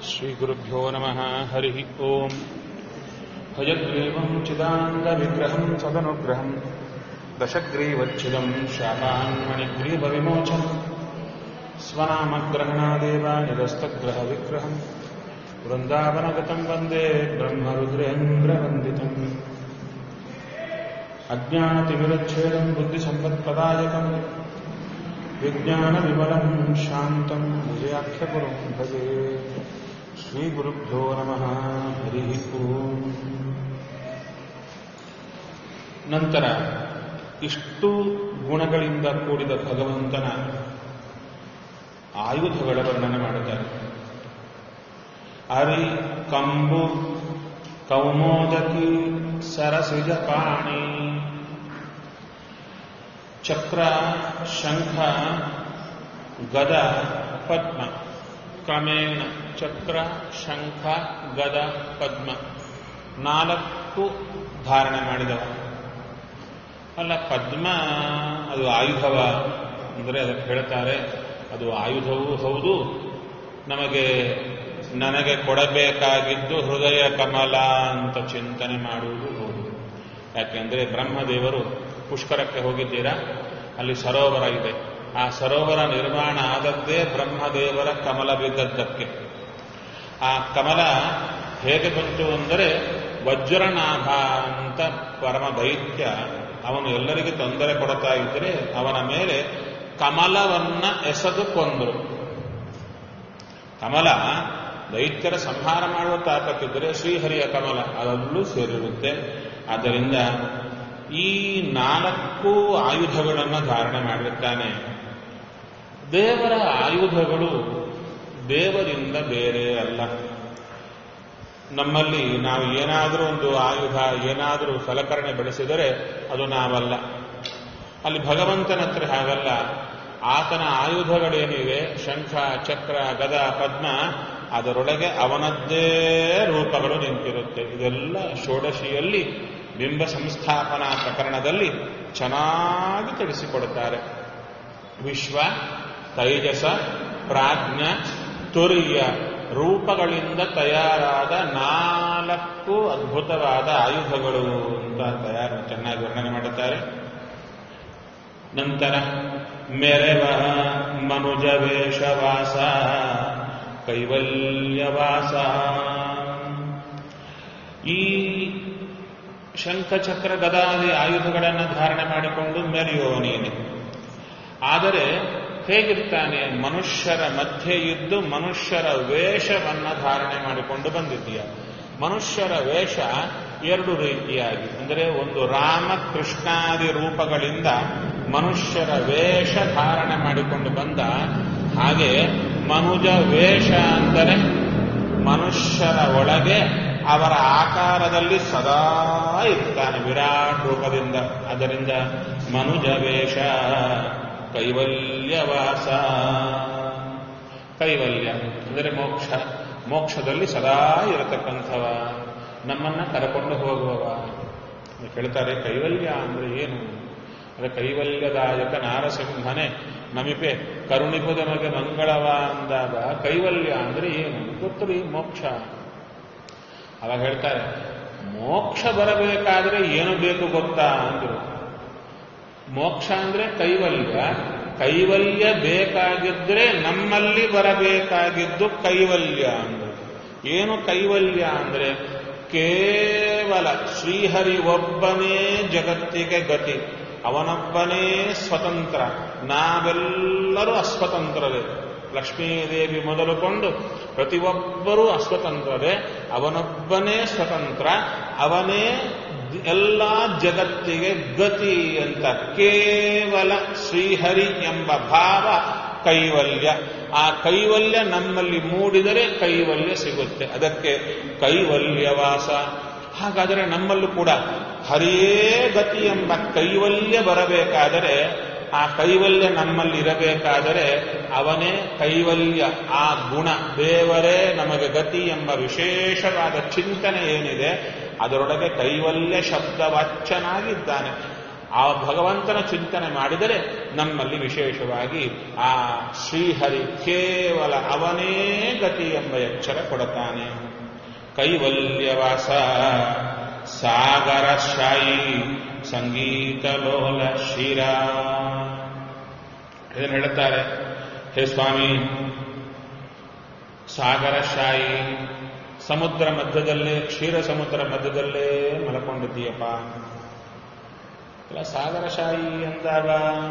श्रीगुरुभ्यो नमः हरिः ओम् भजग्रीवम् चिदानन्दविग्रहम् सदनुग्रहम् दशग्रीवच्छिदम् शापान्मणिग्रीवविमोचनम् स्वनामग्रहणादेव निरस्तग्रहविग्रहम् वृन्दावनगतम् वन्दे ब्रह्मरुद्रेन्द्रवन्दितम् अज्ञानतिमिरच्छेदम् बुद्धिसम्पत्प्रदायकम् विज्ञानविमलम् शान्तम् विजयाख्यगुरुम् भजे श्रीगुरुभ्यो नमः हरिः ओम्. ನಂತರ ಇಷ್ಟು ಗುಣಗಳಿಂದ ಕೂಡಿದ ಭಗವಂತನ ಆಯುಧಗಳ ವರ್ಣನೆ ಮಾಡುತ್ತಾರೆ. ಅರಿ ಕಂಬು ಕೌಮೋದಕಿ ಸರಸಿಜ ಪಾಣಿ ಚಕ್ರ ಶಂಖ ಗದ ಪದ್ಮ. ಕ್ರಮೇಣ ಚಕ್ರ ಶಂಖ ಗದ ಪದ್ಮ ನಾಲ್ಕು ಧಾರಣೆ ಮಾಡಿದವ. ಅಲ್ಲ, ಪದ್ಮ ಅದು ಆಯುಧವ ಅಂದರೆ ಅದಕ್ಕೆ ಹೇಳ್ತಾರೆ, ಅದು ಆಯುಧವೂ ಹೌದು, ನನಗೆ ಕೊಡಬೇಕಾಗಿದ್ದು ಹೃದಯ ಕಮಲ ಅಂತ ಚಿಂತನೆ ಮಾಡುವುದು ಹೌದು. ಯಾಕೆಂದರೆ ಬ್ರಹ್ಮದೇವರು ಪುಷ್ಕರಕ್ಕೆ ಹೋಗಿದ್ದೀರಾ, ಅಲ್ಲಿ ಸರೋವರ ಇದೆ. ಆ ಸರೋವರ ನಿರ್ಮಾಣ ಆದದ್ದೇ ಬ್ರಹ್ಮದೇವರ ಕಮಲ ಬಿದ್ದದ್ದಕ್ಕೆ. ಆ ಕಮಲ ಹೇಗೆ ಬಂತು ಅಂದರೆ, ವಜ್ರನಾಭ ಅಂತ ಪರಮ ದೈತ್ಯ ಅವನು ಎಲ್ಲರಿಗೂ ತೊಂದರೆ ಕೊಡ್ತಾ ಇದ್ದರೆ ಅವನ ಮೇಲೆ ಕಮಲವನ್ನ ಎಸೆದು ಕೊಂದರು. ಕಮಲ ದೈತ್ಯರ ಸಂಹಾರ ಮಾಡುವ ತಾಕತ್ತಿದ್ದರೆ ಶ್ರೀಹರಿಯ ಕಮಲ ಅದರಲ್ಲೂ ಸೇರಿರುತ್ತೆ. ಆದ್ದರಿಂದ ಈ ನಾಲ್ಕು ಆಯುಧಗಳನ್ನು ಧಾರಣೆ ಮಾಡಿರುತ್ತಾನೆ. ದೇವರ ಆಯುಧಗಳು ದೇವರಿಂದ ಬೇರೆ ಅಲ್ಲ. ನಮ್ಮಲ್ಲಿ ನಾವು ಏನಾದರೂ ಒಂದು ಆಯುಧ, ಏನಾದರೂ ಸಲಕರಣೆ ಬೆಳೆಸಿದರೆ ಅದು ನಾವಲ್ಲ. ಅಲ್ಲಿ ಭಗವಂತನ ಹತ್ರ ಹಾಗಲ್ಲ. ಆತನ ಆಯುಧಗಳೇನಿವೆ, ಶಂಖ ಚಕ್ರ ಗದ ಪದ್ಮ, ಅದರೊಳಗೆ ಅವನದ್ದೇ ರೂಪಗಳು ನಿಂತಿರುತ್ತೆ. ಇದೆಲ್ಲ ಷೋಡಶಿಯಲ್ಲಿ ಬಿಂಬ ಸಂಸ್ಥಾಪನಾ ಪ್ರಕರಣದಲ್ಲಿ ಚೆನ್ನಾಗಿ ತಿಳಿಸಿಕೊಡುತ್ತಾರೆ. ವಿಶ್ವ, ತೈಜಸ, ಪ್ರಾಜ್ಞ, ತುರ್ಯ ರೂಪಗಳಿಂದ ತಯಾರಾದ ನಾಲ್ಕು ಅದ್ಭುತವಾದ ಆಯುಧಗಳು ಅಂತ ಚೆನ್ನಾಗಿ ವರ್ಣನೆ ಮಾಡುತ್ತಾರೆ. ನಂತರ ಮೆರೆವ ಮನುಜ ವೇಷವಾಸ ಕೈವಲ್ಯವಾಸ. ಈ ಶಂಖಚಕ್ರ ಗದಾದಿ ಆಯುಧಗಳನ್ನು ಧಾರಣೆ ಮಾಡಿಕೊಂಡು ಮೆರೆಯುವ ನೀನೆ. ಆದರೆ ಹೇಗಿರ್ತಾನೆ? ಮನುಷ್ಯರ ಮಧ್ಯೆ ಇದ್ದು ಮನುಷ್ಯರ ವೇಷವನ್ನು ಧಾರಣೆ ಮಾಡಿಕೊಂಡು ಬಂದಿದ್ದೀಯ. ಮನುಷ್ಯರ ವೇಷ ಎರಡು ರೀತಿಯಾಗಿ, ಅಂದರೆ ಒಂದು ರಾಮಕೃಷ್ಣಾದಿ ರೂಪಗಳಿಂದ ಮನುಷ್ಯರ ವೇಷ ಧಾರಣೆ ಮಾಡಿಕೊಂಡು ಬಂದ. ಹಾಗೆ ಮನುಜ ವೇಷ ಅಂದರೆ ಮನುಷ್ಯರ ಒಳಗೆ ಅವರ ಆಕಾರದಲ್ಲಿ ಸದಾ ಇರ್ತಾನೆ ವಿರಾಟ್ ರೂಪದಿಂದ. ಅದರಿಂದ ಮನುಜ ವೇಷ ಕೈವಲ್ಯವಾಸ. ಕೈವಲ್ಯ ಅಂದರೆ ಮೋಕ್ಷ, ಮೋಕ್ಷದಲ್ಲಿ ಸದಾ ಇರತಕ್ಕಂಥವ, ನಮ್ಮನ್ನ ಕರಕೊಂಡು ಹೋಗುವವ. ಕೇಳ್ತಾರೆ ಕೈವಲ್ಯ ಅಂದ್ರೆ ಏನು? ಅದೇ ಕೈವಲ್ಯದಾಯಕ ನಾರಸಿಂಹನೇ ನಮಿಪೆ ಕರುಣಿಪದ ನಮಗೆ ಮಂಗಳವ ಅಂದಾಗ ಕೈವಲ್ಯ ಅಂದ್ರೆ ಏನು ಗೊತ್ತರಿ? ಮೋಕ್ಷ. ಅವಾಗ ಹೇಳ್ತಾರೆ, ಮೋಕ್ಷ ಬರಬೇಕಾದ್ರೆ ಏನು ಬೇಕು ಗೊತ್ತಾ ಅಂದ್ರು. ಮೋಕ್ಷ ಅಂದ್ರೆ ಕೈವಲ್ಯ. ಕೈವಲ್ಯ ಬೇಕಾಗಿದ್ರೆ ನಮ್ಮಲ್ಲಿ ಬರಬೇಕಾಗಿದ್ದು ಕೈವಲ್ಯ ಅಂದ್ರೆ ಏನು? ಕೈವಲ್ಯ ಅಂದ್ರೆ ಕೇವಲ ಶ್ರೀಹರಿ ಒಬ್ಬನೇ ಜಗತ್ತಿಗೆ ಗತಿ, ಅವನೊಬ್ಬನೇ ಸ್ವತಂತ್ರ, ನಾವೆಲ್ಲರೂ ಅಸ್ವತಂತ್ರರೇ. ಲಕ್ಷ್ಮೀದೇವಿ ಮೊದಲುಕೊಂಡು ಪ್ರತಿಯೊಬ್ಬರೂ ಅಸ್ವತಂತ್ರರೇ, ಅವನೊಬ್ಬನೇ ಸ್ವತಂತ್ರ, ಅವನೇ ಎಲ್ಲ ಜಗತ್ತಿಗೆ ಗತಿ ಅಂತ ಕೇವಲ ಶ್ರೀಹರಿ ಎಂಬ ಭಾವ ಕೈವಲ್ಯ. ಆ ಕೈವಲ್ಯ ನಮ್ಮಲ್ಲಿ ಮೂಡಿದರೆ ಕೈವಲ್ಯ ಸಿಗುತ್ತೆ. ಅದಕ್ಕೆ ಕೈವಲ್ಯವಾಸ. ಹಾಗಾದರೆ ನಮ್ಮಲ್ಲೂ ಕೂಡ ಹರಿಯೇ ಗತಿ ಎಂಬ ಕೈವಲ್ಯ ಬರಬೇಕಾದರೆ, ಆ ಕೈವಲ್ಯ ನಮ್ಮಲ್ಲಿ ಇರಬೇಕಾದರೆ ಅವನೇ ಕೈವಲ್ಯ. ಆ ಗುಣ, ದೇವರೇ ನಮಗೆ ಗತಿ ಎಂಬ ವಿಶೇಷವಾದ ಚಿಂತನೆ ಏನಿದೆ ಅದರೊಳಗೆ ಕೈವಲ್ಯ ಶಬ್ದವಾಚ್ಯನಾಗಿದ್ದಾನೆ. ಆ ಭಗವಂತನ ಚಿಂತನೆ ಮಾಡಿದರೆ ನಮ್ಮಲ್ಲಿ ವಿಶೇಷವಾಗಿ ಆ ಶ್ರೀಹರಿ ಕೇವಲ ಅವನೇ ಗತಿ ಎಂಬ ಎಚ್ಚರ ಕೊಡುತ್ತಾನೆ. ಕೈವಲ್ಯವಾಸ ಸಾಗರಶಾಯಿ ಸಂಗೀತಲೋಲ ಶಿರ. ಇದನ್ನು ಹೇಳುತ್ತಾರೆ, ಹೇ ಸ್ವಾಮಿ, ಸಾಗರಶಾಯಿ ಸಮುದ್ರ ಮಧ್ಯದಲ್ಲೇ, ಕ್ಷೀರ ಸಮುದ್ರ ಮಧ್ಯದಲ್ಲೇ ಮಲ್ಕೊಂಡಿದ್ದೀಯಪ್ಪ. ಇಲ್ಲ, ಸಾಗರಶಾಯಿ ಅಂದಾಗ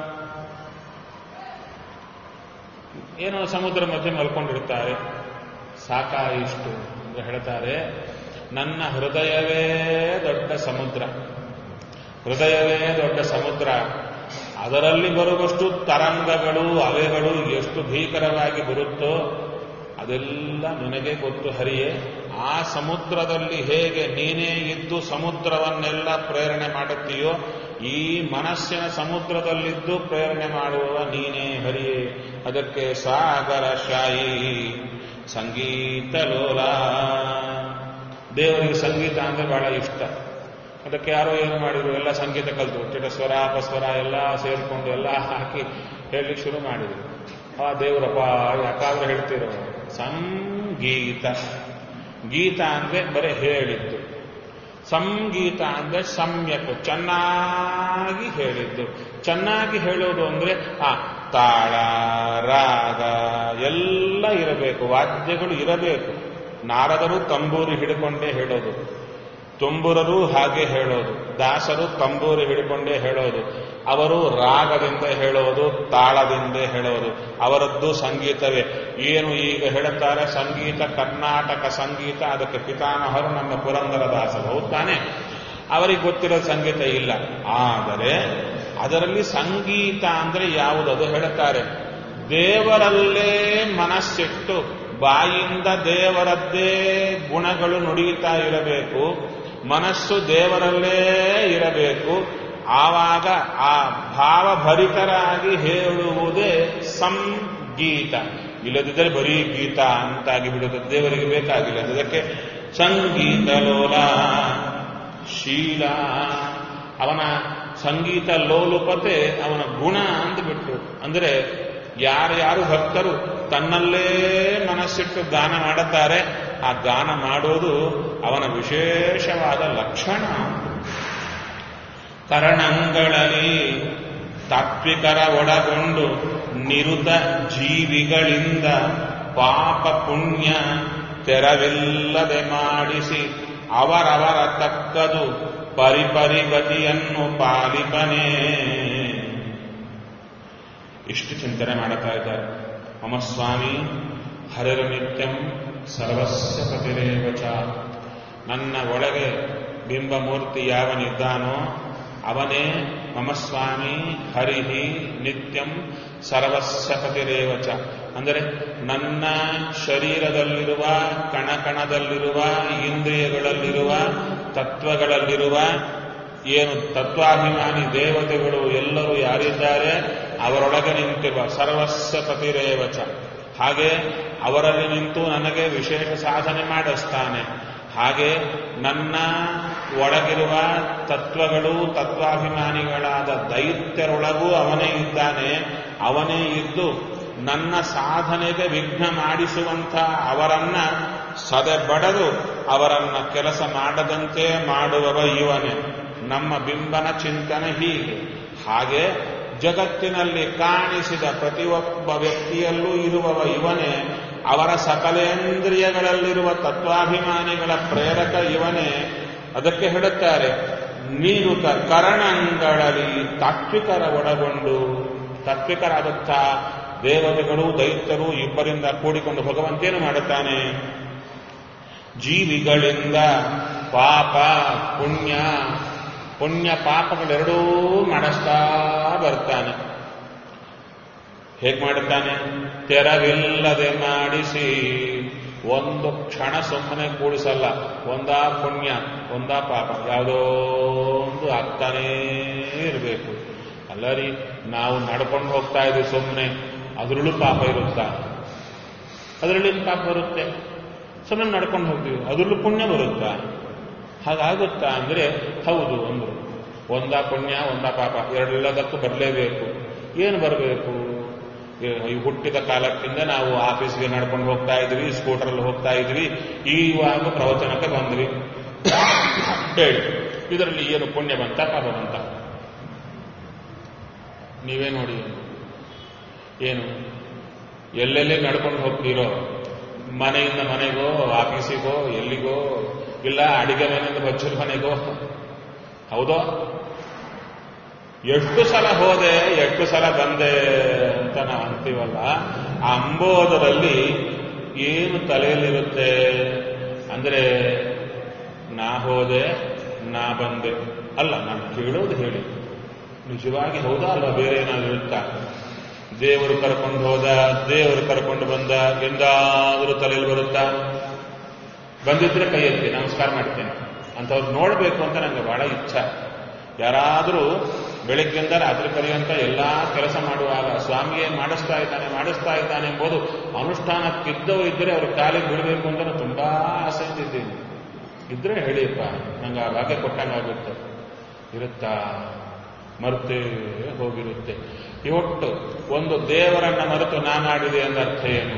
ಏನೋ ಸಮುದ್ರ ಮಧ್ಯೆ ಮಲ್ಕೊಂಡಿರ್ತಾರೆ, ಸಾಕಾ ಇಷ್ಟು ಅಂತ ಹೇಳ್ತಾರೆ. ನನ್ನ ಹೃದಯವೇ ದೊಡ್ಡ ಸಮುದ್ರ, ಹೃದಯವೇ ದೊಡ್ಡ ಸಮುದ್ರ. ಅದರಲ್ಲಿ ಬರುವಷ್ಟು ತರಂಗಗಳು, ಅಲೆಗಳು ಎಷ್ಟು ಭೀಕರವಾಗಿ ಬರುತ್ತೋ ಅದೆಲ್ಲ ನಿನಗೆ ಗೊತ್ತು ಹರಿಯೇ. ಆ ಸಮುದ್ರದಲ್ಲಿ ಹೇಗೆ ನೀನೇ ಇದ್ದು ಸಮುದ್ರವನ್ನೆಲ್ಲ ಪ್ರೇರಣೆ ಮಾಡುತ್ತೀಯೋ, ಈ ಮನಸ್ಸಿನ ಸಮುದ್ರದಲ್ಲಿದ್ದು ಪ್ರೇರಣೆ ಮಾಡುವ ನೀನೇ ಹರಿಯೇ. ಅದಕ್ಕೆ ಸಾಗರಶಾಯಿ ಸಂಗೀತ ಲೋಲ. ದೇವರಿಗೆ ಸಂಗೀತ ಅಂದರೆ ಬಹಳ ಇಷ್ಟ. ಅದಕ್ಕೆ ಯಾರೋ ಏನು ಮಾಡಿದ್ರು, ಎಲ್ಲ ಸಂಗೀತ ಕಲಿತು ಚಿಟಸ್ವರ ಅಪಸ್ವರ ಎಲ್ಲ ಸೇರಿಕೊಂಡು ಎಲ್ಲ ಹಾಕಿ ಹೇಳಲಿಕ್ಕೆ ಶುರು ಮಾಡಿದ್ರು. ಆ ದೇವರಪ್ಪ ಯಾಕಾದ್ರೆ ಹೇಳ್ತಿರೋ ಸಂಗೀತ. ಗೀತ ಅಂದ್ರೆ ಬರೀ ಹೇಳಿದ್ದು, ಸಂಗೀತ ಅಂದ್ರೆ ಸಮ್ಯಕ್ ಚೆನ್ನಾಗಿ ಹೇಳಿದ್ದು. ಚೆನ್ನಾಗಿ ಹೇಳೋದು ಅಂದ್ರೆ ತಾಳ ರಾಗ ಎಲ್ಲ ಇರಬೇಕು, ವಾದ್ಯಗಳು ಇರಬೇಕು. ನಾರದರು ತಂಬೂರಿ ಹಿಡ್ಕೊಂಡೇ ಹೇಳೋದು, ತುಂಬುರರು ಹಾಗೆ ಹೇಳೋದು, ದಾಸರು ತಂಬೂರಿ ಹಿಡ್ಕೊಂಡೇ ಹೇಳೋದು. ಅವರು ರಾಗದಿಂದ ಹೇಳೋದು, ತಾಳದಿಂದ ಹೇಳೋದು. ಅವರದ್ದು ಸಂಗೀತವೇ. ಏನು ಈಗ ಹೇಳುತ್ತಾರೆ ಸಂಗೀತ, ಕರ್ನಾಟಕ ಸಂಗೀತ, ಅದಕ್ಕೆ ಪಿತಾಮಹರು ನಮ್ಮ ಪುರಂದರದಾಸರು. ಹೌದು ತಾನೆ? ಅವರಿಗೆ ಗೊತ್ತಿರೋ ಸಂಗೀತ ಇಲ್ಲ. ಆದರೆ ಅದರಲ್ಲಿ ಸಂಗೀತ ಅಂದ್ರೆ ಯಾವುದು ಅದು ಹೇಳುತ್ತಾರೆ. ದೇವರಲ್ಲೇ ಮನಸ್ಸಿಟ್ಟು ಬಾಯಿಂದ ದೇವರದ್ದೇ ಗುಣಗಳು ನುಡಿಯುತ್ತಾ ಇರಬೇಕು, ಮನಸ್ಸು ದೇವರಲ್ಲೇ ಇರಬೇಕು. ಆವಾಗ ಆ ಭಾವಭರಿತರಾಗಿ ಹೇಳುವುದೇ ಸಂಗೀತ. ಇಲ್ಲದಿದ್ದರೆ ಬರೀ ಗೀತ ಅಂತಾಗಿ ಬಿಡುತ್ತದೆ, ದೇವರಿಗೆ ಬೇಕಾಗಿಲ್ಲ. ಅದಕ್ಕೆ ಸಂಗೀತ ಲೋಲ ಶೀಲ. ಅವನ ಸಂಗೀತ ಲೋಲುಪತೆ ಅವನ ಗುಣ ಅಂತ ಬಿಟ್ಟು, ಅಂದರೆ ಯಾರ್ಯಾರು ಭಕ್ತರು ತನ್ನಲ್ಲೇ ಮನಸ್ಸಿಟ್ಟು ಗಾನ ಮಾಡುತ್ತಾರೆ, ಆ ಗಾನ ಮಾಡೋದು ಅವನ ವಿಶೇಷವಾದ ಲಕ್ಷಣ. ಕರಣಗಳಲ್ಲಿ ತಾತ್ವಿಕರ ಒಳಗೊಂಡು ನಿರುತ ಜೀವಿಗಳಿಂದ ಪಾಪ ಪುಣ್ಯ ತೆರವಿಲ್ಲದೆ ಮಾಡಿಸಿ ಅವರವರ ತಕ್ಕದು ಪರಿಪರಿಗತಿಯನ್ನು ಪಾಲಿಪನೇ. ಇಷ್ಟು ಚಿಂತನೆ ಮಾಡುತ್ತಾ ಇದ್ದಾರೆ. ಮಮ ಸ್ವಾಮಿ ಹರಿರ ನಿತ್ಯಂ ಸರ್ವಸ್ಯ ಪತಿರೇವಚ. ನನ್ನ ಒಳಗೆ ಬಿಂಬಮೂರ್ತಿ ಯಾವನಿದ್ದಾನೋ ಅವನೇ ಮಮ ಸ್ವಾಮಿ ಹರಿಹಿ ನಿತ್ಯಂ ಸರ್ವಸ್ಯ ಪತಿರೇವಚ. ಅಂದರೆ ನನ್ನ ಶರೀರದಲ್ಲಿರುವ ಕಣಕಣದಲ್ಲಿರುವ ಇಂದ್ರಿಯಗಳಲ್ಲಿರುವ ತತ್ವಗಳಲ್ಲಿರುವ ಏನು ತತ್ವಾಭಿಮಾನಿ ದೇವತೆಗಳು ಎಲ್ಲರೂ ಯಾರಿದ್ದಾರೆ ಅವರೊಳಗೆ ನಿಂತಿರುವ ಸರ್ವಸ್ಯ ಪತಿರೇವಚ. ಹಾಗೆ ಅವರಲ್ಲಿ ನಿಂತು ನನಗೆ ವಿಶೇಷ ಸಾಧನೆ ಮಾಡಿಸ್ತಾನೆ. ಹಾಗೆ ನನ್ನ ಒಳಗಿರುವ ತತ್ವಗಳು ತತ್ವಾಭಿಮಾನಿಗಳಾದ ದೈತ್ಯರೊಳಗೂ ಅವನೇ ಇದ್ದಾನೆ. ಅವನೇ ಇದ್ದು ನನ್ನ ಸಾಧನೆಗೆ ವಿಘ್ನ ಮಾಡಿಸುವಂಥ ಅವರನ್ನ ಸದೆಬಡದು ಅವರನ್ನ ಕೆಲಸ ಮಾಡದಂತೆ ಮಾಡುವವ ಇವನೇ. ನಮ್ಮ ಬಿಂಬನ ಚಿಂತನೆ ಹೀಗೆ. ಹಾಗೆ ಜಗತ್ತಿನಲ್ಲಿ ಕಾಣಿಸಿದ ಪ್ರತಿಯೊಬ್ಬ ವ್ಯಕ್ತಿಯಲ್ಲೂ ಇರುವವ ಇವನೇ. ಅವರ ಸಕಲೇಂದ್ರಿಯಗಳಲ್ಲಿರುವ ತತ್ವಾಭಿಮಾನಿಗಳ ಪ್ರೇರಕ ಇವನೇ. ಅದಕ್ಕೆ ಹೇಳುತ್ತಾರೆ, ನೀರುತ ಕರಣಗಳಲ್ಲಿ ತಾತ್ವಿಕರ ಒಳಗೊಂಡು. ತಾತ್ವಿಕರಾದಂಥ ದೇವತೆಗಳು ದೈತ್ಯರು ಇಬ್ಬರಿಂದ ಕೂಡಿಕೊಂಡು ಭಗವಂತೇನು ಮಾಡುತ್ತಾನೆ, ಜೀವಿಗಳಿಂದ ಪಾಪ ಪುಣ್ಯ, ಪುಣ್ಯ ಪಾಪಗಳೆರಡೂ ಮಾಡಿಸ್ತಾ ಬರ್ತಾನೆ. ಹೇಗೆ ಮಾಡುತ್ತಾನೆ? ತೆರವಿಲ್ಲದೆ ಮಾಡಿಸಿ. ಒಂದು ಕ್ಷಣ ಸುಮ್ಮನೆ ಕೂಡಿಸಲ್ಲ. ಒಂದಾ ಪುಣ್ಯ ಒಂದಾ ಪಾಪ, ಯಾವುದೋ ಒಂದು ಆಗ್ತಾನೇ ಇರಬೇಕು. ಅಲ್ಲರಿ, ನಾವು ನಡ್ಕೊಂಡು ಹೋಗ್ತಾ ಇದ್ದೀವಿ ಸುಮ್ಮನೆ, ಅದರಲ್ಲೂ ಪಾಪ ಇರುತ್ತಾ? ಅದರಲ್ಲಿ ಪಾಪ ಬರುತ್ತೆ. ಸುಮ್ಮನೆ ನಡ್ಕೊಂಡು ಹೋಗ್ತೀವಿ, ಅದರಲ್ಲೂ ಪುಣ್ಯ ಬರುತ್ತಾ? ಹಾಗಾಗುತ್ತಾ ಅಂದರೆ ಹೌದು ಅಂದರು. ಒಂದ ಪುಣ್ಯ ಒಂದ ಪಾಪ ಎರಡೆಲ್ಲದಕ್ಕೂ ಬರಲೇಬೇಕು. ಏನು ಬರಬೇಕು? ಈ ಹುಟ್ಟಿದ ಕಾಲಕ್ಕಿಂತ ನಾವು ಆಫೀಸ್ಗೆ ನಡ್ಕೊಂಡು ಹೋಗ್ತಾ ಇದ್ವಿ, ಸ್ಕೂಟರಲ್ಲಿ ಹೋಗ್ತಾ ಇದ್ವಿ, ಈವಾಗ ಪ್ರವಚನಕ್ಕೆ ಬಂದ್ವಿ ಹೇಳಿ. ಇದರಲ್ಲಿ ಏನು ಪುಣ್ಯ ಬಂತ ಪಾಪ ಬಂತ? ನೀವೇ ನೋಡಿ. ಏನು ಎಲ್ಲೆಲ್ಲಿ ನಡ್ಕೊಂಡು ಹೋಗ್ತೀರೋ, ಮನೆಯಿಂದ ಮನೆಗೋ, ಆಫೀಸಿಗೋ, ಎಲ್ಲಿಗೋ, ಇಲ್ಲ ಅಡಿಗೆ ಮನೆಯಿಂದ ಬಚ್ಚಲ ಮನೆಗೋ, ಹೌದೋ? ಎಷ್ಟು ಸಲ ಹೋದೆ, ಎಷ್ಟು ಸಲ ಬಂದೆ ಅಂತ ನಾವು ಅಂತೀವಲ್ಲ, ಅಂಬೋದರಲ್ಲಿ ಏನು ತಲೆಯಲ್ಲಿರುತ್ತೆ ಅಂದ್ರೆ, ನಾ ಹೋದೆ, ನಾ ಬಂದೆ ಅಲ್ಲ. ನಾನು ಕೇಳೋದು ಹೇಳಿ, ನಿಜವಾಗಿ ಹೌದಾ ಅಲ್ವಾ? ಬೇರೆ ಏನಾದ್ರು ಇರುತ್ತಾ? ದೇವರು ಕರ್ಕೊಂಡು ಹೋದ, ದೇವರು ಕರ್ಕೊಂಡು ಬಂದ ಎಂದಾದರೂ ತಲೆಯಲ್ಲಿ ಬರುತ್ತಾ? ಬಂದಿದ್ರೆ ಕೈ ಎತ್ತಿ ನಮಸ್ಕಾರ ಮಾಡ್ತೇನೆ. ಅಂಥವ್ರು ನೋಡಬೇಕು ಅಂತ ನನಗೆ ಬಹಳ ಇಚ್ಛೆ. ಯಾರಾದರೂ ಬೆಳಗ್ಗೆಯಿಂದ ರಾತ್ರಿ ಪರ್ಯಂತ ಎಲ್ಲ ಕೆಲಸ ಮಾಡುವಾಗ ಸ್ವಾಮಿಯೇ ಮಾಡಿಸ್ತಾ ಇದ್ದಾನೆ ಎಂಬುದು ಅನುಷ್ಠಾನಕ್ಕಿದ್ದವು ಇದ್ದರೆ ಅವ್ರ ಕಾಲಿಗೆ ಬಿಡಬೇಕು ಅಂತ ನಾನು ತುಂಬಾ ಆಸೆಯಿಂದ ಇದ್ದೀನಿ. ಇದ್ರೆ ಹೇಳಿಯಪ್ಪ, ನಂಗೆ ಆ ಭಾಗ್ಯ ಕೊಟ್ಟಂಗಾಗುತ್ತೆ. ಇರುತ್ತಾ? ಮರೆತೇ ಹೋಗಿರುತ್ತೆ. ಇವತ್ತು ಒಂದು ದೇವರನ್ನ ಮರೆತು ನಾ ಮಾಡಿದೆ ಎಂದ ಅರ್ಥ ಏನು?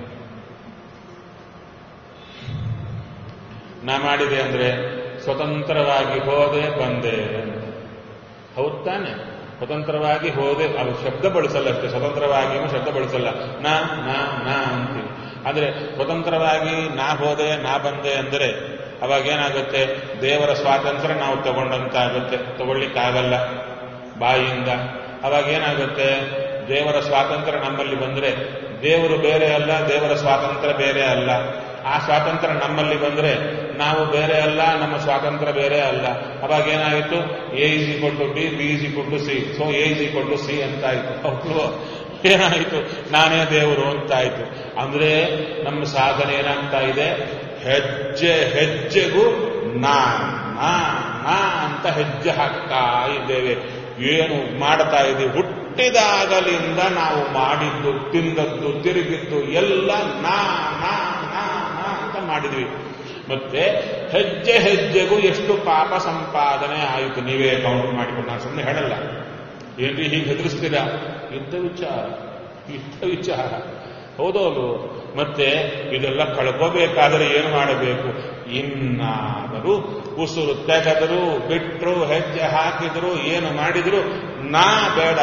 ನಾ ಮಾಡಿದೆ ಅಂದ್ರೆ ಸ್ವತಂತ್ರವಾಗಿ ಹೋದೆ ಬಂದೆ ಅಂತ. ಹೌದು ತಾನೆ? ಸ್ವತಂತ್ರವಾಗಿ ಹೋದೆ, ಅದು ಶಬ್ದ ಬಳಸಲ್ಲ ಅಷ್ಟೇ. ಸ್ವತಂತ್ರವಾಗಿ ಶಬ್ದ ಬಳಸಲ್ಲ, ನಾ ನಾ ನಾ ಅಂತೀವಿ. ಆದರೆ ಸ್ವತಂತ್ರವಾಗಿ ನಾ ಹೋದೆ ನಾ ಬಂದೆ ಅಂದರೆ ಅವಾಗೇನಾಗುತ್ತೆ? ದೇವರ ಸ್ವಾತಂತ್ರ್ಯ ನಾವು ತಗೊಂಡಂತಾಗುತ್ತೆ. ತಗೊಳ್ಳಿಕ್ಕಾಗಲ್ಲ ಬಾಯಿಯಿಂದ. ಅವಾಗೇನಾಗುತ್ತೆ? ದೇವರ ಸ್ವಾತಂತ್ರ್ಯ ನಮ್ಮಲ್ಲಿ ಬಂದರೆ ದೇವರು ಬೇರೆ ಅಲ್ಲ, ದೇವರ ಸ್ವಾತಂತ್ರ್ಯ ಬೇರೆ ಅಲ್ಲ. ಆ ಸ್ವಾತಂತ್ರ್ಯ ನಮ್ಮಲ್ಲಿ ಬಂದರೆ ನಾವು ಬೇರೆ ಅಲ್ಲ, ನಮ್ಮ ಸ್ವಾತಂತ್ರ್ಯ ಬೇರೆ ಅಲ್ಲ. ಅವಾಗೇನಾಯಿತು? A is equal to B, B is equal to C, so A is equal to C ಅಂತಾಯಿತು. ಹೌದು, ಏನಾಯಿತು? ನಾನೇ ದೇವರು ಅಂತಾಯಿತು. ಅಂದ್ರೆ ನಮ್ಮ ಸಾಧನೆ ಏನಾಗ್ತಾ ಇದೆ? ಹೆಜ್ಜೆ ಹೆಜ್ಜೆಗೂ ನಾ ನಾ ನಾ ಅಂತ ಹೆಜ್ಜೆ ಹಾಕ್ತಾ ಇದ್ದೇವೆ. ಏನು ಮಾಡ್ತಾ ಇದ್ದೀವಿ? ಹುಟ್ಟಿದಾಗಲಿಂದ ನಾವು ಮಾಡಿದ್ದು, ತಿಂದದ್ದು, ತಿರುಗಿದ್ದು ಎಲ್ಲ ನಾ ನಾ ನಾ ನಾ ಅಂತ ಮಾಡಿದ್ವಿ. ಮತ್ತೆ ಹೆಜ್ಜೆ ಹೆಜ್ಜೆಗೂ ಎಷ್ಟು ಪಾಪ ಸಂಪಾದನೆ ಆಯಿತು ನೀವೇ ಕೌಂಟ್ ಮಾಡಿಕೊಂಡು. ನಾನು ಸುಮ್ಮನೆ ಹೇಳಲ್ಲ. ಏನ್ರಿ ಹೀಗೆ ಹೆದರಿಸ್ತೀರಾ? ಯುದ್ಧ ವಿಚಾರ ಹೌದೌದು. ಮತ್ತೆ ಇದೆಲ್ಲ ಕಳ್ಕೋಬೇಕಾದರೆ ಏನು ಮಾಡಬೇಕು? ಇನ್ನಾದರೂ ಉಸುರು ತೆಗೆದರು, ಬಿಟ್ಟರು, ಹೆಜ್ಜೆ ಹಾಕಿದ್ರು, ಏನು ಮಾಡಿದ್ರು ನಾ ಬೇಡ,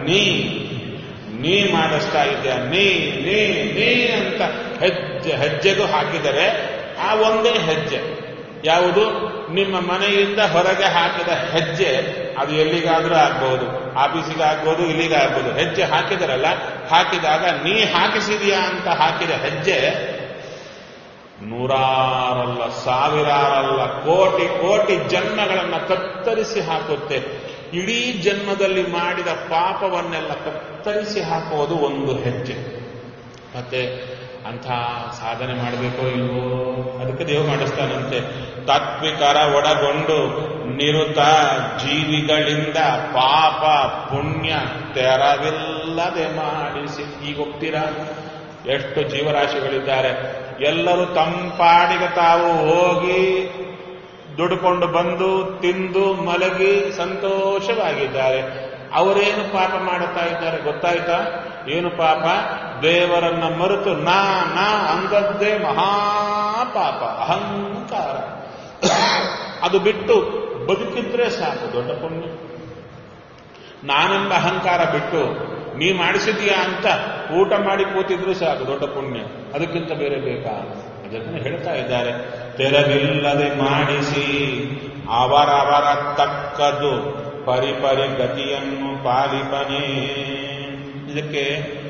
ನೀ ಮಾಡಿಸ್ತಾ ಇದ್ಯಾ, ನೀ ನೀ ನೀ ಅಂತ ಹೆಜ್ಜೆ ಹೆಜ್ಜೆಗೂ ಹಾಕಿದರೆ ಆ ಒಂದೇ ಹೆಜ್ಜೆ ಯಾವುದು? ನಿಮ್ಮ ಮನೆಯಿಂದ ಹೊರಗೆ ಹಾಕಿದ ಹೆಜ್ಜೆ. ಅದು ಎಲ್ಲಿಗಾದ್ರೂ ಆಗ್ಬಹುದು, ಆಫೀಸಿಗಾಗ್ಬೋದು, ಇಲ್ಲಿಗಾಗ್ಬೋದು. ಹೆಜ್ಜೆ ಹಾಕಿದರಲ್ಲ, ಹಾಕಿದಾಗ ನೀ ಹಾಕಿಸಿದೀಯಾ ಅಂತ ಹಾಕಿದ ಹೆಜ್ಜೆ ನೂರಾರಲ್ಲ, ಸಾವಿರಾರಲ್ಲ, ಕೋಟಿ ಕೋಟಿ ಜನ್ಮಗಳನ್ನು ಕತ್ತರಿಸಿ ಹಾಕುತ್ತೆ. ಇಡೀ ಜನ್ಮದಲ್ಲಿ ಮಾಡಿದ ಪಾಪವನ್ನೆಲ್ಲ ಕತ್ತರಿಸಿ ಹಾಕುವುದು ಒಂದು ಹೆಜ್ಜೆ. ಮತ್ತೆ ಅಂಥ ಸಾಧನೆ ಮಾಡಬೇಕೋ ಇಲ್ವೋ? ಅದಕ್ಕೆ ದೇವರು ಮಾಡಿಸ್ತಾನಂತೆ. ತಾತ್ವಿಕರ ಒಳಗೊಂಡು ನಿರುತ ಜೀವಿಗಳಿಂದ ಪಾಪ ಪುಣ್ಯ ತೆರವಿಲ್ಲದೆ ಮಾಡಿಸಿ. ಈಗ ಹೋಗ್ತೀರಾ? ಎಷ್ಟು ಜೀವರಾಶಿಗಳಿದ್ದಾರೆ, ಎಲ್ಲರೂ ತಂಪಾಡಿಗೆ ತಾವು ಹೋಗಿ ದುಡ್ಕೊಂಡು ಬಂದು ತಿಂದು ಮಲಗಿ ಸಂತೋಷವಾಗಿದ್ದಾರೆ. ಅವರೇನು ಪಾಪ ಮಾಡುತ್ತಾ ಇದ್ದಾರೆ ಗೊತ್ತಾಯ್ತಾ? ಏನು ಪಾಪ? ದೇವರನ್ನ ಮರೆತು ನಾ ಅಂದದ್ದೇ ಮಹಾಪಾಪ, ಅಹಂಕಾರ. ಅದು ಬಿಟ್ಟು ಬದುಕಿದ್ರೆ ಸಾಕು, ದೊಡ್ಡ ಪುಣ್ಯ. ನಾನೆಂಬ ಅಹಂಕಾರ ಬಿಟ್ಟು ನೀ ಮಾಡಿಸಿದೀಯಾ ಅಂತ ಊಟ ಮಾಡಿ ಕೂತಿದ್ರು ಸಾಕು, ದೊಡ್ಡ ಪುಣ್ಯ. ಅದಕ್ಕಿಂತ ಬೇರೆ ಬೇಕಾ? ಅದನ್ನು ಹೇಳ್ತಾ ಇದ್ದಾರೆ. ತೆರವಿಲ್ಲದೆ ಮಾಡಿಸಿ ಅವರವರ ತಕ್ಕದು ಪರಿಪರಿ ಗತಿಯನ್ನು ಪಾಲಿಪನೇ. ಇದಕ್ಕೆ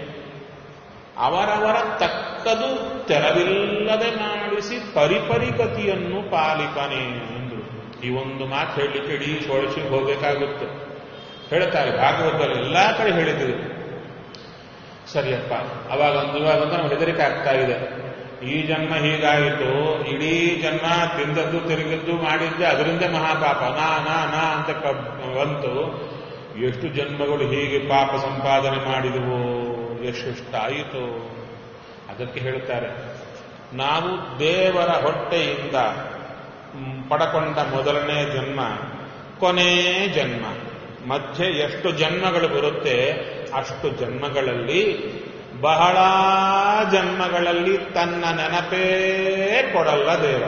ಅವರವರ ತಕ್ಕದು ತೆರವಿಲ್ಲದೆ ಮಾಡಿಸಿ ಪರಿಪರಿ ಗತಿಯನ್ನು ಪಾಲಿಪನೇ ಅಂದ್ರು. ಈ ಒಂದು ಮಾತು ಹೇಳಲಿಕ್ಕೆ ಇಡೀ ಷೋಡಶಿಗೆ ಹೋಗಬೇಕಾಗುತ್ತೆ. ಹೇಳ್ತಾರೆ ಭಾಗವತದಲ್ಲಿ ಎಲ್ಲಾ ಕಡೆ ಹೇಳಿದ್ದೀವಿ. ಸರಿಯಪ್ಪ, ಇವಾಗಂತ ನಾವು ಹೆದರಿಕೆ ಆಗ್ತಾ ಇದೆ. ಈ ಜನ್ಮ ಹೀಗಾಯಿತು, ಇಡೀ ಜನ್ಮ ತಿಂದದ್ದು ತಿರುಗಿದ್ದು ಮಾಡಿದ್ದೆ, ಅದರಿಂದ ಮಹಾಪಾಪ ನಾ ಅಂತ ಬಂತು. ಎಷ್ಟು ಜನ್ಮಗಳು ಹೀಗೆ ಪಾಪ ಸಂಪಾದನೆ ಮಾಡಿದವು, ಎಷ್ಟೆಷ್ಟಾಯಿತು. ಅದಕ್ಕೆ ಹೇಳ್ತಾರೆ, ನಾವು ದೇವರ ಹೊಟ್ಟೆಯಿಂದ ಪಡಕೊಂಡ ಮೊದಲನೇ ಜನ್ಮ ಕೊನೆ ಜನ್ಮ. ಮಧ್ಯೆ ಎಷ್ಟು ಜನ್ಮಗಳು ಬರುತ್ತೆ ಅಷ್ಟು ಜನ್ಮಗಳಲ್ಲಿ ಬಹಳ ಜನ್ಮಗಳಲ್ಲಿ ತನ್ನ ನೆನಪೇ ಕೊಡಲ್ಲ ದೇವ.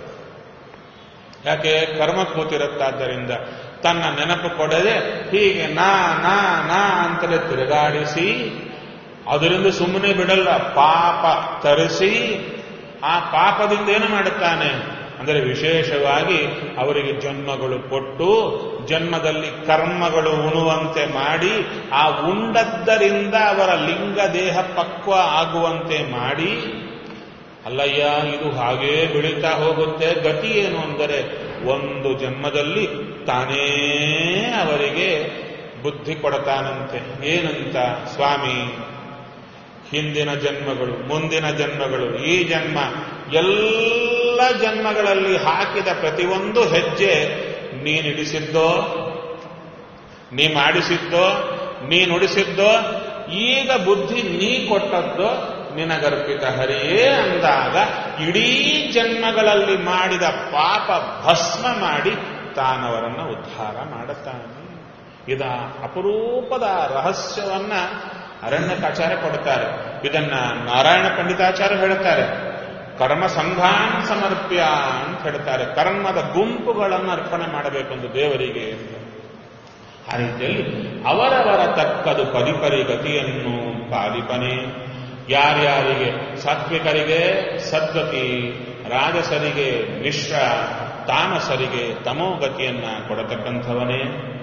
ಯಾಕೆ? ಕರ್ಮ ಕೂತಿರುತ್ತಾದ್ದರಿಂದ ತನ್ನ ನೆನಪು ಕೊಡದೆ ಹೀಗೆ ನಾ ಅಂತಲೇ ತಿರುಗಾಡಿಸಿ ಅದರಿಂದ ಸುಮ್ಮನೆ ಬಿಡಲ್ಲ, ಪಾಪ ತರಿಸಿ ಆ ಪಾಪದಿಂದ ಏನು ಮಾಡುತ್ತಾನೆ ಅಂದರೆ ವಿಶೇಷವಾಗಿ ಅವರಿಗೆ ಜನ್ಮಗಳು ಕೊಟ್ಟು ಜನ್ಮದಲ್ಲಿ ಕರ್ಮಗಳು ಉಣುವಂತೆ ಮಾಡಿ ಆ ಉಂಡದ್ದರಿಂದ ಅವರ ಲಿಂಗ ದೇಹ ಪಕ್ವ ಆಗುವಂತೆ ಮಾಡಿ, ಅಲ್ಲಯ್ಯ ಇದು ಹಾಗೇ ಬೆಳೀತಾ ಹೋಗುತ್ತೆ, ಗತಿ ಏನು ಅಂದರೆ ಒಂದು ಜನ್ಮದಲ್ಲಿ ತಾನೇ ಅವರಿಗೆ ಬುದ್ಧಿ ಕೊಡತಾನಂತೆ. ಏನಂತ? ಸ್ವಾಮಿ, ಹಿಂದಿನ ಜನ್ಮಗಳು, ಮುಂದಿನ ಜನ್ಮಗಳು, ಈ ಜನ್ಮ, ಎಲ್ಲ ಜನ್ಮಗಳಲ್ಲಿ ಹಾಕಿದ ಪ್ರತಿಯೊಂದು ಹೆಜ್ಜೆ ನೀನಿಡಿಸಿದ್ದೋ, ನೀ ಮಾಡಿಸಿದ್ದೋ, ನೀ ನುಡಿಸಿದ್ದೋ, ಈಗ ಬುದ್ಧಿ ನೀ ಕೊಟ್ಟದ್ದೋ ನಿನಗರ್ಪಿತ ಹರಿಯೇ ಅಂದಾಗ ಇಡೀ ಜನ್ಮಗಳಲ್ಲಿ ಮಾಡಿದ ಪಾಪ ಭಸ್ಮ ಮಾಡಿ ತಾನವರನ್ನು ಉದ್ಧಾರ ಮಾಡುತ್ತಾನೆ. ಇದ ಅಪರೂಪದ ರಹಸ್ಯವನ್ನ ಅರಣ್ಯಕಾಚಾರ್ಯ ಕೊಡುತ್ತಾರೆ. ಇದನ್ನ ನಾರಾಯಣ ಪಂಡಿತಾಚಾರ್ಯ ಹೇಳುತ್ತಾರೆ. ಕರ್ಮ ಸಂಘಾನ್ ಸಮರ್ಪ್ಯ ಅಂತ ಹೇಳ್ತಾರೆ. ಕರ್ಮದ ಗುಂಪುಗಳನ್ನು ಅರ್ಪಣೆ ಮಾಡಬೇಕೆಂದು ದೇವರಿಗೆ. ಆ ರೀತಿಯಲ್ಲಿ ಅವರವರ ತಕ್ಕದು ಪರಿಪರಿ ಗತಿಯನ್ನು ಪಾಲಿಪನೆ. ಯಾರ್ಯಾರಿಗೆ ಸಾತ್ವಿಕರಿಗೆ ಸದ್ಗತಿ, ರಾಜಸರಿಗೆ ಮಿಶ್ರ, ತಾಮಸರಿಗೆ ತಮೋಗತಿಯನ್ನ ಕೊಡತಕ್ಕಂಥವನೇ.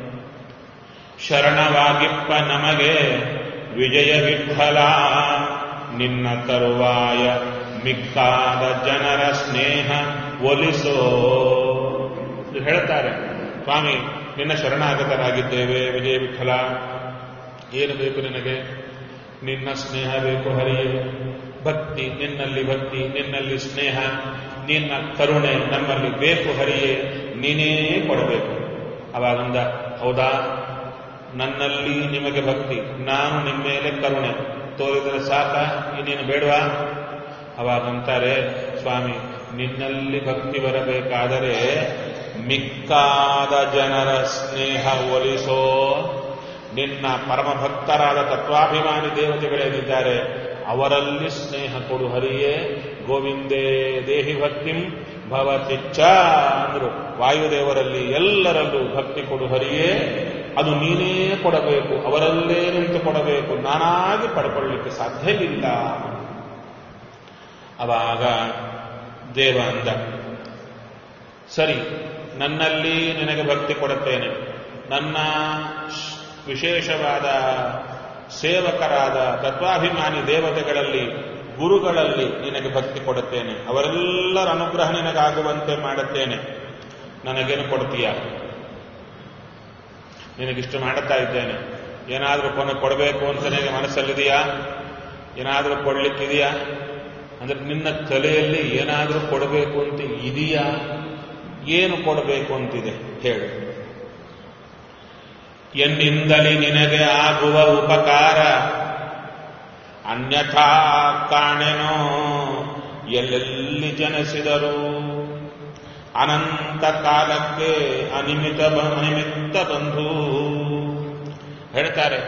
ಶರಣವಾಗಿಪ್ಪ ನಮಗೆ ವಿಜಯ ವಿಠಲ, ನಿನ್ನ ತರುವಾಯ ಮಿಕ್ಕಾದ ಜನರ ಸ್ನೇಹ ಒಲಿಸೋ. ಹೇಳ್ತಾರೆ, ಸ್ವಾಮಿ ನಿನ್ನ ಶರಣಾಗತರಾಗಿದ್ದೇವೆ ವಿಜಯ ವಿಠಲ. ಏನು ಬೇಕು ನಿನಗೆ? ನಿನ್ನ ಸ್ನೇಹ ಬೇಕು ಹರಿಯೇ. ಭಕ್ತಿ, ನಿನ್ನಲ್ಲಿ ಸ್ನೇಹ, ನಿನ್ನ ಕರುಣೆ ನಮ್ಮಲ್ಲಿ ಬೇಕು ಹರಿಯೇ. ನೀನೇ ಕೊಡಬೇಕು. ಅವಾಗಂದ, ಹೌದಾ, ನನ್ನಲ್ಲಿ ನಿಮಗೆ ಭಕ್ತಿ, ನಾನು ನಿಮ್ಮ ಮೇಲೆ ಕರುಣೆ ತೋರಿದರೆ ಸಾಕ, ಇನ್ನೇನು ಬೇಡವಾ? ಅವಾಗಂತಾರೆ, ಸ್ವಾಮಿ ನಿನ್ನಲ್ಲಿ ಭಕ್ತಿ ಬರಬೇಕಾದರೆ ಮಿಕ್ಕಾದ ಜನರ ಸ್ನೇಹ ಒಲಿಸೋ. ನಿನ್ನ ಪರಮಭಕ್ತರಾದ ತತ್ವಾಭಿಮಾನಿ ದೇವತೆಗಳೇನಿದ್ದಾರೆ ಅವರಲ್ಲಿ ಸ್ನೇಹ ಕೊಡು ಹರಿಯೇ. ಗೋವಿಂದೇ ದೇಹಿ ಭಕ್ತಿಂ ಭವತಿಚ್ಚ ಅಂದರು. ವಾಯುದೇವರಲ್ಲಿ ಎಲ್ಲರಲ್ಲೂ ಭಕ್ತಿ ಕೊಡು ಹರಿಯೇ. ಅದು ನೀನೇ ಕೊಡಬೇಕು, ಅವರಲ್ಲೇ ನಿಂತು ಕೊಡಬೇಕು, ನಾನಾಗಿ ಪಡ್ಕೊಳ್ಳಿಕ್ಕೆ ಸಾಧ್ಯವಿಲ್ಲ. ಅವಾಗ ದೇವ ಅಂದ, ಸರಿ, ನನ್ನಲ್ಲಿ ನಿನಗೆ ಭಕ್ತಿ ಕೊಡುತ್ತೇನೆ. ನನ್ನ ವಿಶೇಷವಾದ ಸೇವಕರಾದ ತತ್ವಾಭಿಮಾನಿ ದೇವತೆಗಳಲ್ಲಿ, ಗುರುಗಳಲ್ಲಿ ನಿನಗೆ ಭಕ್ತಿ ಕೊಡುತ್ತೇನೆ. ಅವರೆಲ್ಲರ ಅನುಗ್ರಹ ನಿನಗಾಗುವಂತೆ ಮಾಡುತ್ತೇನೆ. ನನಗೇನು ಕೊಡ್ತೀಯ? ನಿನಗಿಷ್ಟು ಮಾಡುತ್ತಾ ಇದ್ದೇನೆ. ಏನಾದರೂ ಕೊಡಬೇಕು ಅಂತ ನಿನಗೆ ಮನಸ್ಸಲ್ಲಿದೆಯಾ? ಏನಾದರೂ ಕೊಡ್ಲಿಕ್ಕಿದೆಯಾ? ಅಂದ್ರೆ ನಿನ್ನ ತಲೆಯಲ್ಲಿ ಏನಾದರೂ ಕೊಡಬೇಕು ಅಂತ ಇದೆಯಾ? ಏನು ಕೊಡಬೇಕು ಅಂತಿದೆ ಹೇಳು. ಎನ್ನಿಂದಲೇ ನಿನಗೆ ಆಗುವ ಉಪಕಾರ ಅನ್ಯಥಾ ಕಾಣೆನೋ. ಎಲ್ಲೆಲ್ಲಿ ಜನಿಸಿದರು ಅನಂತ ಕಾಲಕ್ಕೆ ಅನಿಮಿತ್ತ ಬಂಧು. ಹೇಳ್ತಾರೆ,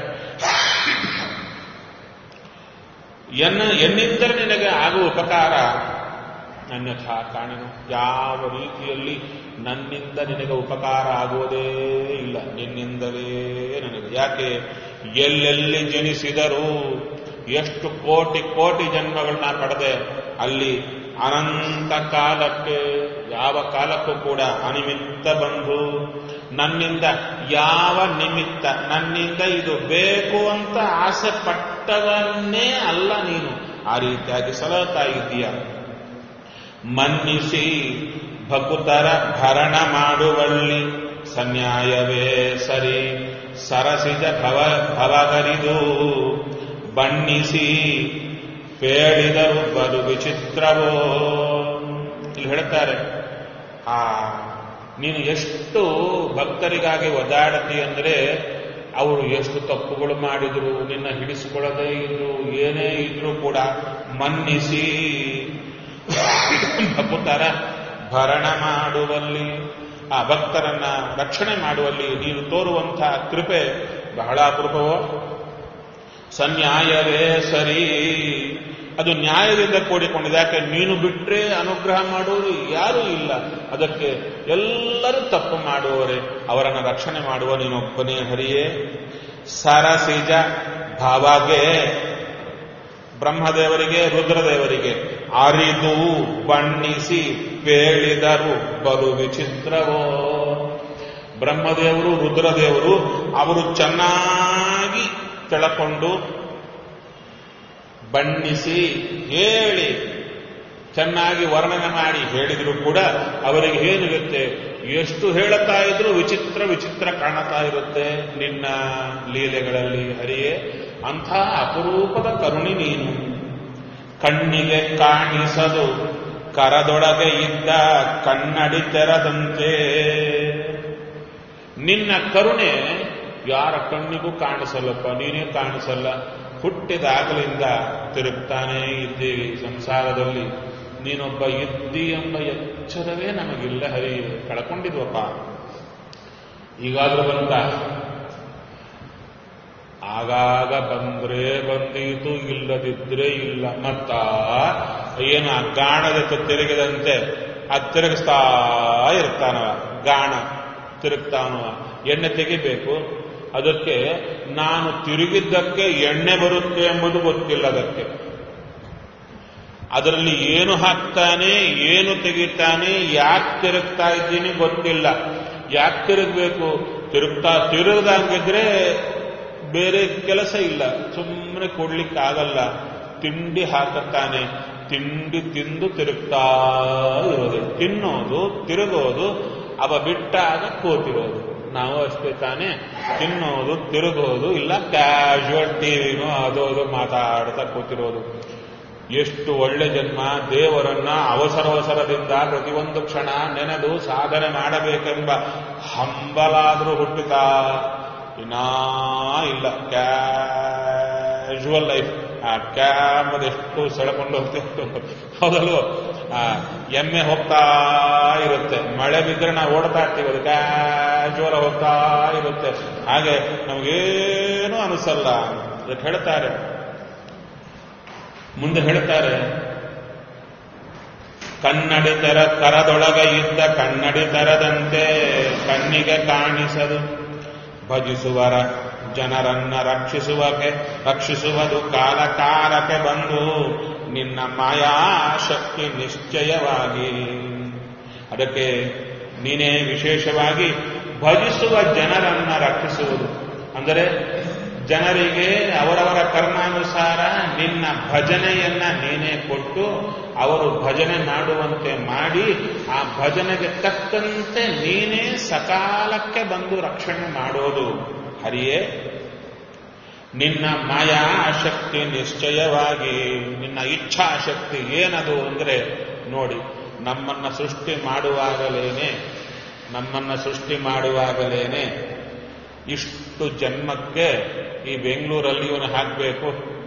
ಎನ್ನಿಂದಲೇ ನಿನಗೆ ಆಗುವ ಉಪಕಾರ ಅನ್ಯಥಾ ಕಾಣೆನು. ಯಾವ ರೀತಿಯಲ್ಲಿ ನನ್ನಿಂದ ನಿನಗೆ ಉಪಕಾರ ಆಗುವುದೇ ಇಲ್ಲ, ನಿನ್ನಿಂದಲೇ ನನಗೆ. ಯಾಕೆ? ಎಲ್ಲೆಲ್ಲಿ ಜನಿಸಿದರೂ, ಎಷ್ಟು ಕೋಟಿ ಕೋಟಿ ಜನ್ಮಗಳನ್ನ ಪಡೆದೆ, ಅಲ್ಲಿ ಅನಂತ ಕಾಲಕ್ಕೆ, ಯಾವ ಕಾಲಕ್ಕೂ ಕೂಡ ಅನಿಮಿತ್ತ ಬಂಧು. ನನ್ನಿಂದ ಯಾವ ನಿಮಿತ್ತ, ನನ್ನಿಂದ ಇದು ಬೇಕು ಅಂತ ಆಸೆ ಪಟ್ಟವನ್ನೇ ಅಲ್ಲ ನೀನು. ಆ ರೀತಿಯಾಗಿ ಸಲಹುತ್ತಾ ಇದ್ದೀಯ. ಮನ್ನಿಸಿ ಭಕುತರ ಭರಣ ಮಾಡುವಲ್ಲಿ ಸನ್ಯಾಯವೇ ಸರಿ. ಸರಸಿಜ ಭವಗರಿದು ಬಣ್ಣಿಸಿ ಪೇಳಿದರು ಬಲು ವಿಚಿತ್ರವೋ. ಇಲ್ಲಿ ಹೇಳ್ತಾರೆ, ನೀನು ಎಷ್ಟು ಭಕ್ತರಿಗಾಗಿ ಒದ್ದಾಡತಿ ಅಂದರೆ, ಅವರು ಎಷ್ಟು ತಪ್ಪುಗಳು ಮಾಡಿದ್ರು, ನಿನ್ನ ಹಿಡಿಸಿಕೊಳ್ಳದೇ ಇದ್ರು, ಏನೇ ಇದ್ರೂ ಕೂಡ ಮನ್ನಿಸಿ ಭಕುತರ ಭರಣ ಮಾಡುವಲ್ಲಿ. ಆ ಭಕ್ತರನ್ನ ರಕ್ಷಣೆ ಮಾಡುವಲ್ಲಿ ನೀನು ತೋರುವಂತಹ ಕೃಪೆ ಬಹಳ ಅಪರೂಪವೋ. ಸನ್ಯಾಯವೇ ಸರಿ, ಅದು ನ್ಯಾಯದಿಂದ ಕೂಡಿಕೊಂಡಿದೆ. ಯಾಕೆ ನೀನು ಬಿಟ್ರೆ ಅನುಗ್ರಹ ಮಾಡುವುದು ಯಾರೂ ಇಲ್ಲ, ಅದಕ್ಕೆ ಎಲ್ಲರೂ ತಪ್ಪು ಮಾಡುವವರೇ, ಅವರನ್ನು ರಕ್ಷಣೆ ಮಾಡುವ ನೀನೊಬ್ಬನೇ ಹರಿಯೇ. ಸರಸಿಜ ಭಾವಾಗೆ, ಬ್ರಹ್ಮದೇವರಿಗೆ ರುದ್ರದೇವರಿಗೆ ಅರಿದು ಬಣ್ಣಿಸಿ ಬೇಳಿದರು ಬಲು ವಿಚಿತ್ರವೋ. ಬ್ರಹ್ಮದೇವರು ರುದ್ರದೇವರು ಅವರು ಚೆನ್ನಾಗಿ ತಿಳಕೊಂಡು ಬಣ್ಣಿಸಿ ಹೇಳಿ ಚೆನ್ನಾಗಿ ವರ್ಣನೆ ಮಾಡಿ ಹೇಳಿದ್ರು ಕೂಡ ಅವರಿಗೆ ಏನಿರುತ್ತೆ, ಎಷ್ಟು ಹೇಳುತ್ತಾ ಇದ್ರು ವಿಚಿತ್ರ ವಿಚಿತ್ರ ಕಾಣುತ್ತಾ ಇರುತ್ತೆ ನಿನ್ನ ಲೀಲೆಗಳಲ್ಲಿ ಹರಿಯೇ. ಅಂಥ ಅಪರೂಪದ ಕರುಣಿ ನೀನು. ಕಣ್ಣಿಗೆ ಕಾಣಿಸದು ಕರದೊಳಗೆ ಇದ್ದ ಕನ್ನಡಿ ತೆರದಂತೆ. ನಿನ್ನ ಕರುಣೆ ಯಾರ ಕಣ್ಣಿಗೂ ಕಾಣಿಸಲ್ಲಪ್ಪ, ನೀನೇ ಕಾಣಿಸಲ್ಲ. ಹುಟ್ಟಿದಾಗಲಿಂದ ತಿರುಗ್ತಾನೇ ಇದ್ದೀವಿ ಸಂಸಾರದಲ್ಲಿ, ನೀನೊಬ್ಬ ಇದ್ದಿ ಎಂಬ ಎಚ್ಚರವೇ ನಮಗಿಲ್ಲ ಹರಿ. ಕಳ್ಕೊಂಡಿದ್ವಪ್ಪ. ಈಗಾದ್ರೂ ಬಂದ, ಆಗಾಗ ಬಂದ್ರೆ ಬಂದೀತು, ಇಲ್ಲದಿದ್ರೆ ಇಲ್ಲ. ಮತ್ತ ಏನು ಗಾಣದ ತಿರುಗಿದಂತೆ ಅದು ತಿರುಗಿಸ್ತಾ ಇರ್ತಾನವ, ಗಾಣ ತಿರುಗ್ತಾನವ. ಎಣ್ಣೆ ತೆಗಿಬೇಕು, ಅದಕ್ಕೆ ನಾನು ತಿರುಗಿದ್ದಕ್ಕೆ ಎಣ್ಣೆ ಬರುತ್ತೆ ಎಂಬುದು ಗೊತ್ತಿಲ್ಲ. ಅದರಲ್ಲಿ ಏನು ಹಾಕ್ತಾನೆ, ಏನು ತೆಗಿತಾನೆ, ಯಾಕೆ ತಿರುಗ್ತಾ ಇದ್ದೀನಿ ಗೊತ್ತಿಲ್ಲ. ಯಾಕೆ ತಿರುಗಬೇಕು? ತಿರುಗದಂಗಿದ್ರೆ ಬೇರೆ ಕೆಲಸ ಇಲ್ಲ, ಸುಮ್ಮನೆ ಕೊಡ್ಲಿಕ್ಕಾಗಲ್ಲ. ತಿಂಡಿ ಹಾಕುತ್ತಾನೆ, ತಿಂಡಿ ತಿಂದು ತಿರುಗ್ತಾ ಇರೋದು. ತಿನ್ನೋದು, ತಿರುಗೋದು, ಅವ ಬಿಟ್ಟಾಗ ಕೂತಿರೋದು. ನಾವು ಅಷ್ಟೇ ತಾನೇ, ತಿನ್ನೋದು, ತಿರುಗೋದು, ಇಲ್ಲ ಕ್ಯಾಶುವಲ್ ಟಿವಿನೋ ಅದೋ ಮಾತಾಡ್ತಾ ಕೂತಿರೋದು. ಎಷ್ಟು ಒಳ್ಳೆ ಜನ್ಮ. ದೇವರನ್ನ ಅವಸರದಿಂದ ಪ್ರತಿಯೊಂದು ಕ್ಷಣ ನೆನೆದು ಸಾಧನೆ ಮಾಡಬೇಕೆಂಬ ಹಂಬಲಾದರೂ ಹುಟ್ಟುತ್ತಾ ಇನ್ನಾ ಇಲ್ಲ. Casual life. ಆ ಕ್ಯಾಮದ ಎಷ್ಟು ಸೆಳೆಕೊಂಡು ಹೋಗ್ತೇವೆ, ಹೌದಲ್ವ? ಎಮ್ಮೆ ಹೋಗ್ತಾ ಇರುತ್ತೆ, ಮಳೆ ಬಿದ್ದರೆ ನಾವು ಓಡ್ತಾ ಇರ್ತೀವಿ, ಅದು ಕ್ಯಾಶುವಲ್ ಹೋಗ್ತಾ ಇರುತ್ತೆ. ಹಾಗೆ ನಮಗೇನು ಅನಿಸಲ್ಲ. ಅದಕ್ಕೆ ಹೇಳ್ತಾರೆ, ಮುಂದೆ ಹೇಳ್ತಾರೆ, ಕನ್ನಡಿ ಕರದೊಳಗೆ ಇದ್ದ ಕನ್ನಡಿ ತೆರದಂತೆ ಕಣ್ಣಿಗೆ ಕಾಣಿಸದು. ಭಜಿಸುವರ ಜನರನ್ನ ರಕ್ಷಿಸುವುದು ಕಾಲಕ್ಕೆ ಬಂದು ನಿನ್ನ ಮಾಯಾಶಕ್ತಿ ನಿಶ್ಚಯವಾಗಿ. ಅದಕ್ಕೆ ನೀನೇ ವಿಶೇಷವಾಗಿ ಭಜಿಸುವ ಜನರನ್ನ ರಕ್ಷಿಸುವುದು ಅಂದರೆ ಜನರಿಗೆ ಅವರವರ ಕರ್ಮಾನುಸಾರ ನಿನ್ನ ಭಜನೆಯನ್ನ ನೀನೇ ಕೊಟ್ಟು ಅವರು ಭಜನೆ ಮಾಡುವಂತೆ ಮಾಡಿ ಆ ಭಜನೆಗೆ ತಕ್ಕಂತೆ ನೀನೇ ಸಕಾಲಕ್ಕೆ ಬಂದು ರಕ್ಷಣೆ ಮಾಡೋದು ಹರಿಯೇ. ನಿನ್ನ ಮಾಯಾಶಕ್ತಿ ನಿಶ್ಚಯವಾಗಿ, ನಿನ್ನ ಇಚ್ಛಾಶಕ್ತಿ ಏನದು ಅಂದರೆ ನೋಡಿ, ನಮ್ಮನ್ನ ಸೃಷ್ಟಿ ಮಾಡುವಾಗಲೇನೆ ಇಷ್ಟು ಜನ್ಮಕ್ಕೆ ಈ ಬೆಂಗಳೂರಲ್ಲಿ ಇವನು ಹಾಕಬೇಕು,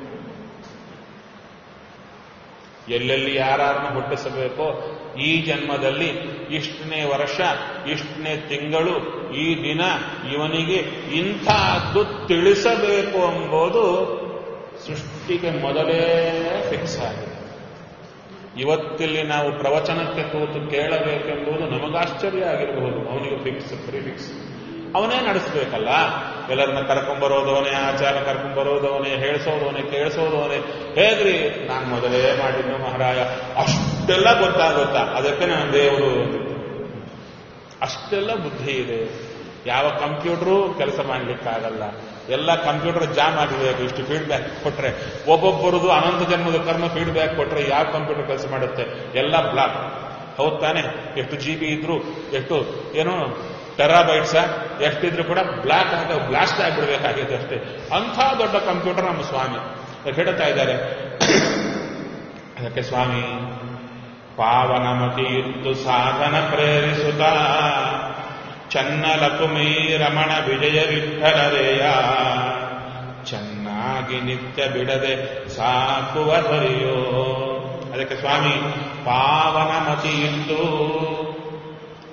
ಎಲ್ಲೆಲ್ಲಿ ಯಾರನ್ನು ಹುಟ್ಟಿಸಬೇಕೋ, ಈ ಜನ್ಮದಲ್ಲಿ ಇಷ್ಟನೇ ವರ್ಷ, ಇಷ್ಟನೇ ತಿಂಗಳು, ಈ ದಿನ ಇವನಿಗೆ ಇಂಥದ್ದು ತಿಳಿಸಬೇಕು ಎಂಬುದು ಸೃಷ್ಟಿಗೆ ಮೊದಲೇ ಫಿಕ್ಸ್ ಆಗಿದೆ. ಇವತ್ತಿಲ್ಲಿ ನಾವು ಪ್ರವಚನಕ್ಕೆ ಕೂತು ಕೇಳಬೇಕೆಂಬುದು ನಮಗಾಶ್ಚರ್ಯ ಆಗಿರಬಹುದು, ಅವನಿಗೆ ಪ್ರಿಫಿಕ್ಸ್. ಅವನೇ ನಡೆಸಬೇಕಲ್ಲ. ಎಲ್ಲರನ್ನ ಕರ್ಕೊಂಡ್ಬರೋದವನೇ, ಆಚಾರ ಕರ್ಕೊಂಡ್ಬರೋದವನೇ, ಹೇಳಿಸೋದವನೇ, ಕೇಳಿಸೋದವನೇ. ಹೇಗ್ರಿ ನಾನು ಮೊದಲೇ ಮಾಡಿದ್ದು ಮಹಾರಾಯ, ಅಷ್ಟೆಲ್ಲ ಗೊತ್ತಾಗುತ್ತಾ? ಅದಕ್ಕೆ ನಾನು ದೇವರು ಅಷ್ಟೆಲ್ಲ ಬುದ್ಧಿ ಇದೆ. ಯಾವ ಕಂಪ್ಯೂಟರು ಕೆಲಸ ಮಾಡಲಿಕ್ಕಾಗಲ್ಲ, ಎಲ್ಲ ಕಂಪ್ಯೂಟರ್ ಜಾಮ್ ಆಗಬೇಕು. ಇಷ್ಟು ಫೀಡ್ಬ್ಯಾಕ್ ಕೊಟ್ರೆ, ಒಬ್ಬೊಬ್ಬರದು ಅನಂತ ಜನ್ಮದ ಕರ್ಮ ಫೀಡ್ಬ್ಯಾಕ್ ಕೊಟ್ರೆ ಯಾವ ಕಂಪ್ಯೂಟರ್ ಕೆಲಸ ಮಾಡುತ್ತೆ? ಎಲ್ಲ ಬ್ಲಾಕ್. ಹೌದು ತಾನೆ? ಎಷ್ಟು GB ಇದ್ರು, ಎಷ್ಟು ಏನೋ ಟೆರಾಬೈಟ್ಸ ಎಷ್ಟಿದ್ರು ಕೂಡ ಬ್ಲಾಸ್ಟ್ ಆಗಿಬಿಡ್ಬೇಕಾಗಿದೆ ಅಷ್ಟೇ. ಅಂಥ ದೊಡ್ಡ ಕಂಪ್ಯೂಟರ್ ನಮ್ಮ ಸ್ವಾಮಿ ಹೇಳ್ತಾ ಇದ್ದಾರೆ. ಅದಕ್ಕೆ ಸ್ವಾಮಿ ಪಾವನಮತಿ ಇದ್ದು ಸಾಧನ ಪ್ರೇರಿಸುತ್ತ ಚನ್ನಲಕುಮಿ ರಮಣ ವಿಜಯ ವಿಠಲರೇಯ ಚೆನ್ನಾಗಿ ನಿತ್ಯ ಬಿಡದೆ ಸಾಕುವ ಧರಿಯೋ. ಅದಕ್ಕೆ ಸ್ವಾಮಿ ಪಾವನಮತಿ ಇದ್ದು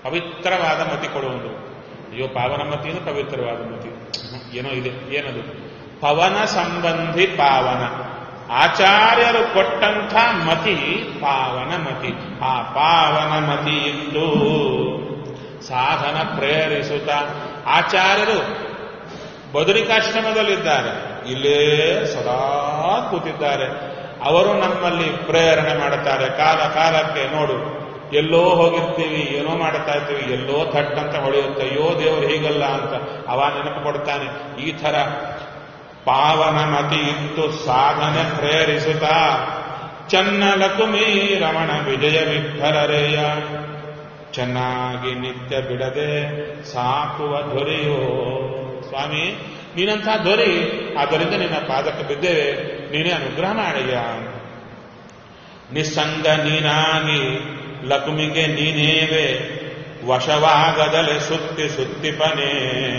ಪವಿತ್ರವಾದ ಮತಿ ಕೊಡುವುದು. ಅಯ್ಯೋ ಪಾವನ ಮತಿ ಅಂದ್ರೆ ಪವಿತ್ರವಾದ ಮತಿ, ಏನೋ ಇದೆ. ಏನದು? ಪವನ ಸಂಬಂಧಿ ಪಾವನ. ಆಚಾರ್ಯರು ಕೊಟ್ಟಂಥ ಮತಿ ಪಾವನ ಮತಿ. ಆ ಪಾವನ ಮತಿ ಇದ್ದು ಸಾಧನ ಪ್ರೇರಿಸುತ್ತಾ ಆಚಾರ್ಯರು ಬದರಿಕಾಶ್ರಮದಲ್ಲಿದ್ದಾರೆ, ಇಲ್ಲೇ ಸದಾ ಕೂತಿದ್ದಾರೆ. ಅವರು ನಮ್ಮಲ್ಲಿ ಪ್ರೇರಣೆ ಮಾಡುತ್ತಾರೆ. ಕಾಲ ಕಾಲಕ್ಕೆ ನೋಡು, ಎಲ್ಲೋ ಹೋಗಿರ್ತೀವಿ, ಏನೋ ಮಾಡುತ್ತಾ ಇರ್ತೀವಿ, ಎಲ್ಲೋ ಥಟ್ ಅಂತ ಹೊಳೆಯುತ್ತೆ, ಅಯ್ಯೋ ದೇವರು ಹೀಗಲ್ಲ ಅಂತ ಅವ ನೆನಪು ಕೊಡ್ತಾನೆ. ಈ ಥರ ಪಾವನ ಮತಿ ಇತ್ತು ಸಾಧನೆ ಪ್ರೇರಿಸುತ್ತಾ ಚನ್ನಲಕುಮಿ ರಮಣ ವಿಜಯ ವಿಠಲರೇಯ ಚೆನ್ನಾಗಿ ನಿತ್ಯ ಬಿಡದೆ ಸಾಕುವ ದೊರೆಯೋ. ಸ್ವಾಮಿ ನೀನಂಥ ದೊರೆ, ಆದ್ದರಿಂದ ನಿನ್ನ ಪಾದಕ್ಕೆ ಬಿದ್ದೇವೆ, ನೀನೇ ಅನುಗ್ರಹ ಮಾಡಯ್ಯ. ನಿಸ್ಸಂಗ ನೀನಾಗಿ ಲಕುಮಿಗೆ ನೀನೇವೆ ವಶವಾಗದಲೆ ಸುತ್ತಿ ಸುತ್ತಿಪನೇ.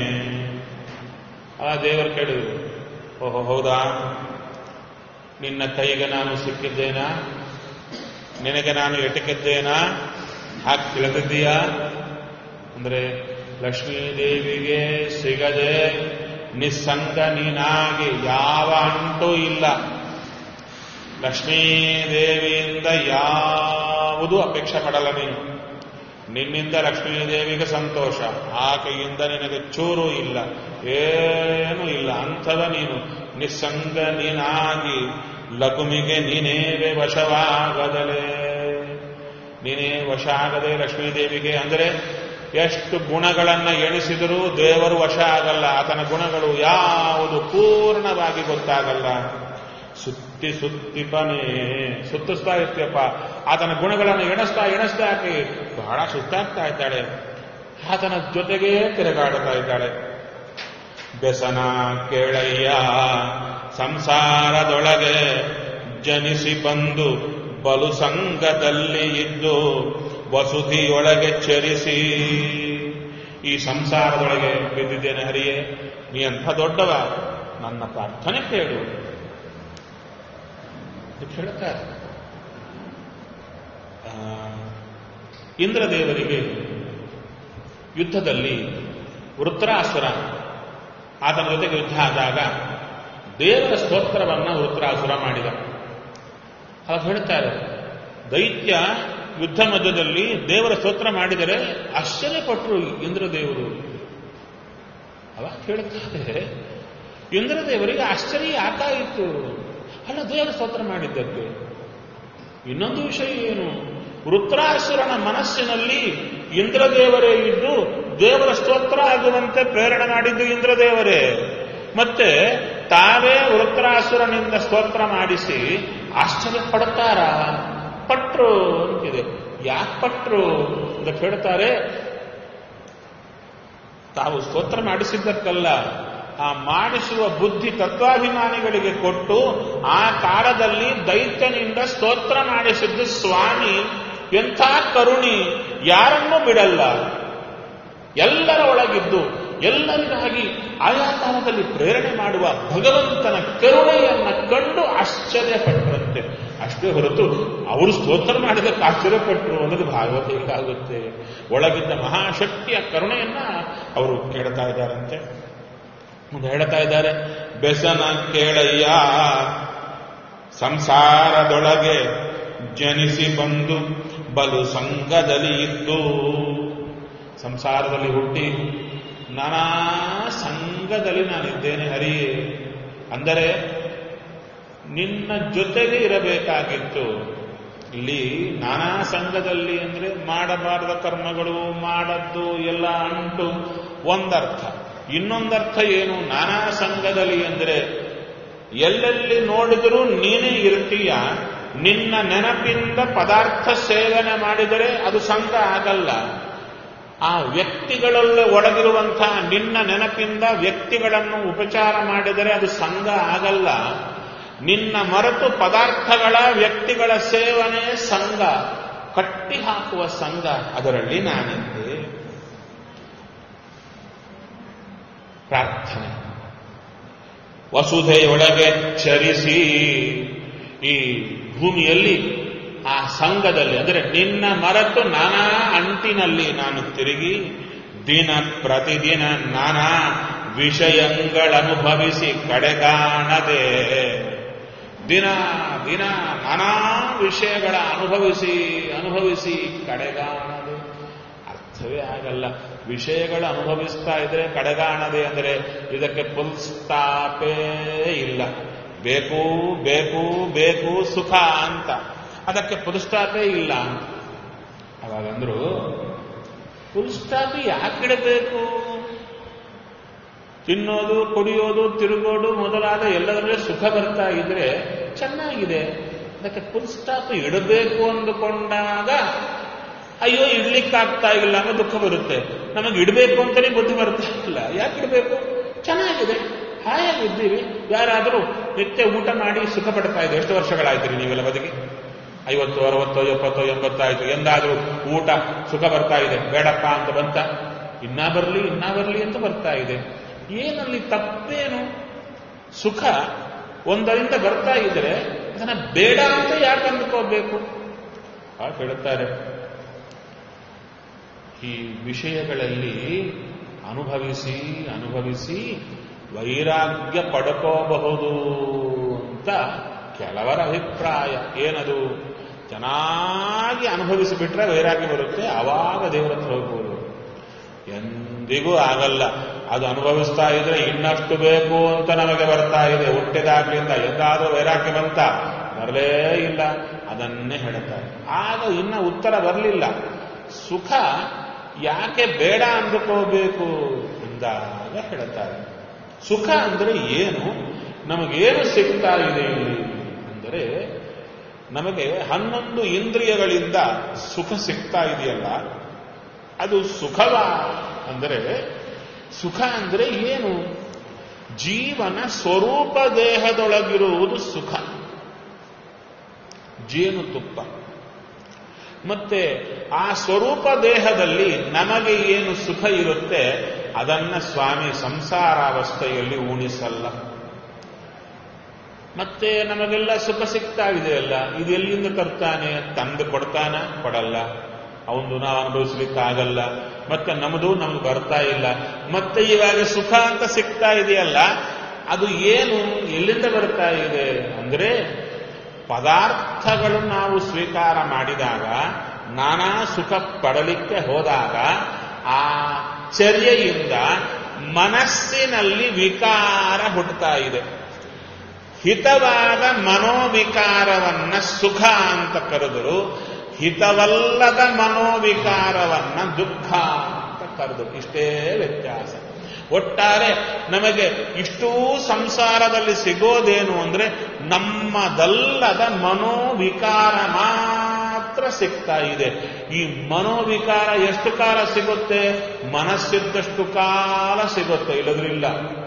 ಆ ದೇವರು ಕೇಳಿದ್ರು, ಓಹೋ ಹೌದಾ, ನಿನ್ನ ಕೈಗೆ ನಾನು ಸಿಕ್ಕಿದ್ದೇನಾ, ನಿನಗೆ ನಾನು ಎಟಕಿದ್ದೇನಾ, ಹಾಗೆ ತಿಳಿದಿದ್ದೀಯಾ ಅಂದ್ರೆ ಲಕ್ಷ್ಮೀದೇವಿಗೆ ಸಿಗದೆ ನಿಸ್ಸಂಗ ನೀನಾಗಿ ಯಾವ ಅಂಟೂ ಇಲ್ಲ. ಲಕ್ಷ್ಮೀದೇವಿಯಿಂದ ಯಾವುದೂ ಅಪೇಕ್ಷೆ ಪಡಲ್ಲ ನೀನು. ನಿನ್ನಿಂದ ಲಕ್ಷ್ಮೀದೇವಿಗೆ ಸಂತೋಷ, ಆಕೆಯಿಂದ ನಿನಗೆ ಚೂರು ಇಲ್ಲ, ಏನೂ ಇಲ್ಲ. ಅಂಥದ ನೀನು ನಿಸ್ಸಂಗ ನೀನಾಗಿ ಲಕುಮಿಗೆ ನೀನೇವೆ ವಶವಾಗದಲೇ. ನೀನೇ ವಶ ಆಗದೆ ಲಕ್ಷ್ಮೀದೇವಿಗೆ. ಅಂದರೆ ಎಷ್ಟು ಗುಣಗಳನ್ನ ಎಣಿಸಿದರೂ ದೇವರು ವಶ ಆಗಲ್ಲ. ಆತನ ಗುಣಗಳು ಯಾವುದು ಪೂರ್ಣವಾಗಿ ಗೊತ್ತಾಗಲ್ಲ. ಸುತ್ತಿ ಸುತ್ತಿಪನೇ ಸುತ್ತಿಸ್ತಾ ಇರ್ತೀಯಪ್ಪ. ಆತನ ಗುಣಗಳನ್ನು ಎಣಿಸ್ತಾ ಆಕೆ ಬಹಳ ಸುತ್ತಾಗ್ತಾ ಇದ್ದಾಳೆ. ಆತನ ಜೊತೆಗೇ ತಿರುಗಾಡುತ್ತಾ ಇದ್ದಾಳೆ. ಬೆಸನ ಕೇಳಯ್ಯ ಸಂಸಾರದೊಳಗೆ ಜನಿಸಿ ಬಂದು ಬಲು ಸಂಘದಲ್ಲಿ ಇದ್ದು ವಸುಧಿಯೊಳಗೆ ಚರಿಸಿ. ಈ ಸಂಸಾರದೊಳಗೆ ಬಿದ್ದಿದ್ದೇನೆ ಹರಿಯೇ, ನೀ ಅಂಥ ದೊಡ್ಡವ, ನನ್ನ ಪ್ರಾರ್ಥನೆ ಕೇಳು ಹೇಳ್ತಾರೆ. ಇಂದ್ರದೇವರಿಗೆ ಯುದ್ಧದಲ್ಲಿ ವೃತ್ರಾಸುರ ಆತನ ಜೊತೆಗೆ ಯುದ್ಧ ಆದಾಗ ದೇವರ ಸ್ತೋತ್ರವನ್ನ ವೃತ್ರಾಸುರ ಮಾಡಿದ. ಆಗ ಹೇಳ್ತಾರೆ, ದೈತ್ಯ ಯುದ್ಧ ಮಧ್ಯದಲ್ಲಿ ದೇವರ ಸ್ತೋತ್ರ ಮಾಡಿದರೆ ಆಶ್ಚರ್ಯಪಟ್ಟರು ಇಂದ್ರದೇವರು. ಅವಾಗ ಹೇಳ್ತಾರೆ, ಇಂದ್ರದೇವರಿಗೆ ಆಶ್ಚರ್ಯ ಯಾಕಾಯಿತು? ಅಲ್ಲ, ದೇವರ ಸ್ತೋತ್ರ ಮಾಡಿದ್ದಕ್ಕೆ. ಇನ್ನೊಂದು ವಿಷಯ ಏನು, ವೃತ್ರಾಸುರನ ಮನಸ್ಸಿನಲ್ಲಿ ಇಂದ್ರದೇವರೇ ಇದ್ದು ದೇವರ ಸ್ತೋತ್ರ ಆಗುವಂತೆ ಪ್ರೇರಣೆ ಮಾಡಿದ್ದು ಇಂದ್ರದೇವರೇ. ಮತ್ತೆ ತಾವೇ ವೃತ್ರಾಸುರನಿಂದ ಸ್ತೋತ್ರ ಮಾಡಿಸಿ ಆಶ್ಚರ್ಯ ಪಡ್ತಾರ? ಪಟ್ರು ಅಂತಿದೆ. ಯಾಕೆ ಪಟ್ರು ಅಂತ ಹೇಳ್ತಾರೆ, ತಾವು ಸ್ತೋತ್ರ ಮಾಡಿಸಿದ್ದಕ್ಕಲ್ಲ, ಆ ಮಾಡಿಸುವ ಬುದ್ಧಿ ತತ್ವಾಭಿಮಾನಿಗಳಿಗೆ ಕೊಟ್ಟು ಆ ಕಾಲದಲ್ಲಿ ದೈತ್ಯನಿಂದ ಸ್ತೋತ್ರ ಮಾಡಿಸಿದ್ದು ಸ್ವಾಮಿ ಎಂಥ ಕರುಣಿ, ಯಾರನ್ನೂ ಬಿಡಲ್ಲ, ಎಲ್ಲರ ಒಳಗಿದ್ದು ಎಲ್ಲರಿಗಾಗಿ ಆಯಾ ಕಾಲದಲ್ಲಿ ಪ್ರೇರಣೆ ಮಾಡುವ ಭಗವಂತನ ಕರುಣೆಯನ್ನ ಕಂಡು ಆಶ್ಚರ್ಯಪಟ್ಟರಂತೆ. ಅಷ್ಟೇ ಹೊರತು ಅವರು ಸ್ತೋತ್ರ ಮಾಡಿದಕ್ಕೆ ಆಶ್ಚರ್ಯಪಟ್ಟರು ಅನ್ನೋದು ಭಾಗವತ ಹೀಗಾಗುತ್ತೆ. ಒಳಗಿದ್ದ ಮಹಾಶಕ್ತಿಯ ಕರುಣೆಯನ್ನ ಅವರು ಕೇಳ್ತಾ ಇದ್ದಾರಂತೆ. ಮುಂದೆ ಹೇಳ್ತಾ ಇದ್ದಾರೆ, ಬೆಸನ ಕೇಳಯ್ಯ ಸಂಸಾರದೊಳಗೆ ಜನಿಸಿ ಬಂದು ಬಲು ಸಂಘದಲ್ಲಿ ಇದ್ದು. ಸಂಸಾರದಲ್ಲಿ ಹುಟ್ಟಿ ನಾನಾ ಸಂಘದಲ್ಲಿ ನಾನಿದ್ದೇನೆ ಹರಿಯೇ. ಅಂದರೆ ನಿನ್ನ ಜೊತೆಗೆ ಇರಬೇಕಾಗಿತ್ತು. ಇಲ್ಲಿ ನಾನಾ ಸಂಘದಲ್ಲಿ ಅಂದ್ರೆ ಮಾಡಬಾರದ ಕರ್ಮಗಳು, ಮಾಡದ್ದು ಎಲ್ಲ ಅಂಟು ಒಂದರ್ಥ. ಇನ್ನೊಂದರ್ಥ ಏನು, ನಾನಾ ಸಂಘದಲ್ಲಿ ಅಂದರೆ ಎಲ್ಲೆಲ್ಲಿ ನೋಡಿದರೂ ನೀನೇ ಇರ್ತೀಯ. ನಿನ್ನ ನೆನಪಿಂದ ಪದಾರ್ಥ ಸೇವನೆ ಮಾಡಿದರೆ ಅದು ಸಂಘ ಆಗಲ್ಲ. ಆ ವ್ಯಕ್ತಿಗಳಲ್ಲಿ ಒಳಗಿರುವಂತಹ ನಿನ್ನ ನೆನಪಿಂದ ವ್ಯಕ್ತಿಗಳನ್ನು ಉಪಚಾರ ಮಾಡಿದರೆ ಅದು ಸಂಘ ಆಗಲ್ಲ. ನಿನ್ನ ಮರೆತು ಪದಾರ್ಥಗಳ ವ್ಯಕ್ತಿಗಳ ಸೇವನೆ ಸಂಘ, ಕಟ್ಟಿ ಹಾಕುವ ಸಂಘ. ಅದರಲ್ಲಿ ನಾನಿದ್ದೆ. ಪ್ರಾರ್ಥನೆ. ವಸುಧೆಯೊಳಗೆ ಚರಿಸಿ, ಈ ಭೂಮಿಯಲ್ಲಿ ಆ ಸಂಘದಲ್ಲಿ ಅಂದರೆ ನಿನ್ನ ಮರೆತು ನಾನಾ ಅಂಟಿನಲ್ಲಿ ನಾನು ತಿರುಗಿ ದಿನ ಪ್ರತಿದಿನ ನಾನಾ ವಿಷಯಗಳನುಭವಿಸಿ ಕಡೆಗಾಣದೆ ದಿನ ದಿನ ನಾನಾ ವಿಷಯಗಳ ಅನುಭವಿಸಿ ಕಡೆಗಾಣದೆ ಅರ್ಥವೇ ಆಗಲ್ಲ. ವಿಷಯಗಳ ಅನುಭವಿಸ್ತಾ ಇದ್ರೆ ಕಡೆಗಾಣದೆ ಅಂದರೆ ಇದಕ್ಕೆ ಫುಲ್ ಸ್ಟಾಪೇ ಇಲ್ಲ. ಬೇಕು ಬೇಕು ಬೇಕು ಸುಖ ಅಂತ, ಅದಕ್ಕೆ ಫುಲ್ ಸ್ಟಾಪೇ ಇಲ್ಲ ಅಂತ. ಅವಾಗಂದ್ರು ಫುಲ್ ಸ್ಟಾಪ್ ಯಾಕಿಡಬೇಕು? ತಿನ್ನೋದು, ಕುಡಿಯೋದು, ತಿರುಗೋದು ಮೊದಲಾದ ಎಲ್ಲದರಲ್ಲೇ ಸುಖ ಬರ್ತಾ ಇದ್ರೆ ಚೆನ್ನಾಗಿದೆ. ಅದಕ್ಕೆ ಫುಲ್ ಸ್ಟಾಪ್ ಇಡಬೇಕು ಅಂದುಕೊಂಡಾಗ ಅಯ್ಯೋ ಇಡ್ಲಿಕ್ಕಾಗ್ತಾ ಇಲ್ಲ ಅನ್ನೋ ದುಃಖ ಬರುತ್ತೆ. ನಮಗೆ ಇಡಬೇಕು ಅಂತಲೇ ಬುದ್ಧಿ ಬರ್ತಾ ಇಲ್ಲ. ಯಾಕೆ ಇಡಬೇಕು? ಚೆನ್ನಾಗಿದೆ, ಹಾಯಾಗಿದ್ದೀವಿ. ಯಾರಾದರೂ ನಿತ್ಯ ಊಟ ಮಾಡಿ ಸುಖ ಪಡ್ತಾ ಇದೆ. ಎಷ್ಟು ವರ್ಷಗಳಾಯ್ತು ನೀವೆಲ್ಲ ಬದುಕಿ? 50, 60, 70, 80 ಆಯ್ತು. ಎಂದಾದರೂ ಊಟ ಸುಖ ಬರ್ತಾ ಇದೆ, ಬೇಡಪ್ಪ ಅಂತ ಬಂತ? ಇನ್ನೂ ಬರಲಿ ಅಂತ ಬರ್ತಾ ಇದೆ. ಏನಲ್ಲಿ ತಪ್ಪೇನು? ಸುಖ ಒಂದರಿಂದ ಬರ್ತಾ ಇದ್ರೆ ಅದನ್ನ ಬೇಡ ಅಂತ ಯಾಕೆ ಅಂದುಕೋಬೇಕು? ಹೇಳ್ತಾರೆ, ಈ ವಿಷಯಗಳಲ್ಲಿ ಅನುಭವಿಸಿ ವೈರಾಗ್ಯ ಪಡ್ಕೋಬಹುದು ಅಂತ ಕೆಲವರ ಅಭಿಪ್ರಾಯ. ಏನದು? ಚೆನ್ನಾಗಿ ಅನುಭವಿಸಿಬಿಟ್ರೆ ವೈರಾಗ್ಯ ಬರುತ್ತೆ, ಆವಾಗ ದೇವರ ಹತ್ರ ಹೋಗ್ಬೋದು. ಎಂದಿಗೂ ಆಗಲ್ಲ. ಅದು ಅನುಭವಿಸ್ತಾ ಇದ್ರೆ ಇನ್ನಷ್ಟು ಬೇಕು ಅಂತ ನಮಗೆ ಬರ್ತಾ ಇದೆ. ಹುಟ್ಟಿದಾಗ್ಲಿಂದ ಎಂದಾದರೂ ವೈರಾಗ್ಯ ಬಂತ? ಬರಲೇ ಇಲ್ಲ. ಅದನ್ನೇ ಹೇಳ್ತಾರೆ. ಆಗ ಇನ್ನ ಉತ್ತರ ಬರಲಿಲ್ಲ. ಸುಖ ಯಾಕೆ ಬೇಡ ಅಂದುಕೋಬೇಕು ಎಂದಾಗ ಹೇಳ್ತಾರೆ, ಸುಖ ಅಂದರೆ ಏನು? ನಮಗೇನು ಸಿಗ್ತಾ ಇದೆ ಇಲ್ಲಿ ಅಂದರೆ, ನಮಗೆ 11 ಇಂದ್ರಿಯಗಳಿಂದ ಸುಖ ಸಿಗ್ತಾ ಇದೆಯಲ್ಲ, ಅದು ಸುಖವ ಅಂದರೆ, ಸುಖ ಅಂದರೆ ಏನು? ಜೀವನ ಸ್ವರೂಪ ದೇಹದೊಳಗಿರುವುದು ಸುಖ. ಜೇನುತುಪ್ಪ. ಮತ್ತೆ ಆ ಸ್ವರೂಪ ದೇಹದಲ್ಲಿ ನಮಗೆ ಏನು ಸುಖ ಇರುತ್ತೆ ಅದನ್ನ ಸ್ವಾಮಿ ಸಂಸಾರಾವಸ್ಥೆಯಲ್ಲಿ ಉಣಿಸಲ್ಲ. ಮತ್ತೆ ನಮಗೆಲ್ಲ ಸುಖ ಸಿಗ್ತಾ ಇದೆಯಲ್ಲ, ಇದು ಎಲ್ಲಿಂದ ತರ್ತಾನೆ? ತಂದು ಕೊಡ್ತಾನ? ಕೊಡಲ್ಲ. ಅವನು ನಾವು ಅನುಭವಿಸ್ಲಿಕ್ಕಾಗಲ್ಲ. ಮತ್ತೆ ನಮಗೆ ಬರ್ತಾ ಇಲ್ಲ. ಮತ್ತೆ ಇವಾಗ ಸುಖ ಅಂತ ಸಿಗ್ತಾ ಇದೆಯಲ್ಲ, ಅದು ಏನು? ಎಲ್ಲಿಂದ ಬರ್ತಾ ಇದೆ ಅಂದರೆ, ಪದಾರ್ಥಗಳು ನಾವು ಸ್ವೀಕಾರ ಮಾಡಿದಾಗ, ನಾನಾ ಸುಖ ಪಡಲಿಕ್ಕೆ ಹೋದಾಗ ಆ ಚರ್ಯೆಯಿಂದ ಮನಸ್ಸಿನಲ್ಲಿ ವಿಕಾರ ಹುಟ್ಟುತ್ತಾ ಇದೆ. ಹಿತವಾದ ಮನೋವಿಕಾರವನ್ನ ಸುಖ ಅಂತ ಕರೆದರು, ಹಿತವಲ್ಲದ ಮನೋವಿಕಾರವನ್ನ ದುಃಖ ಅಂತ ಕರೆದು. ಇಷ್ಟೇ ವ್ಯತ್ಯಾಸ. ಒಟ್ಟಾರೆ ನಮಗೆ ಇಷ್ಟೂ ಸಂಸಾರದಲ್ಲಿ ಸಿಗೋದೇನು ಅಂದ್ರೆ, ನಮ್ಮದಲ್ಲದ ಮನೋವಿಕಾರ ಮಾತ್ರ ಸಿಗ್ತಾ ಇದೆ. ಈ ಮನೋವಿಕಾರ ಎಷ್ಟು ಕಾಲ ಸಿಗುತ್ತೆ? ಮನಸ್ಸಿದ್ದಷ್ಟು ಕಾಲ ಸಿಗುತ್ತೆ, ಇಲ್ಲದ್ರಿಲ್ಲ.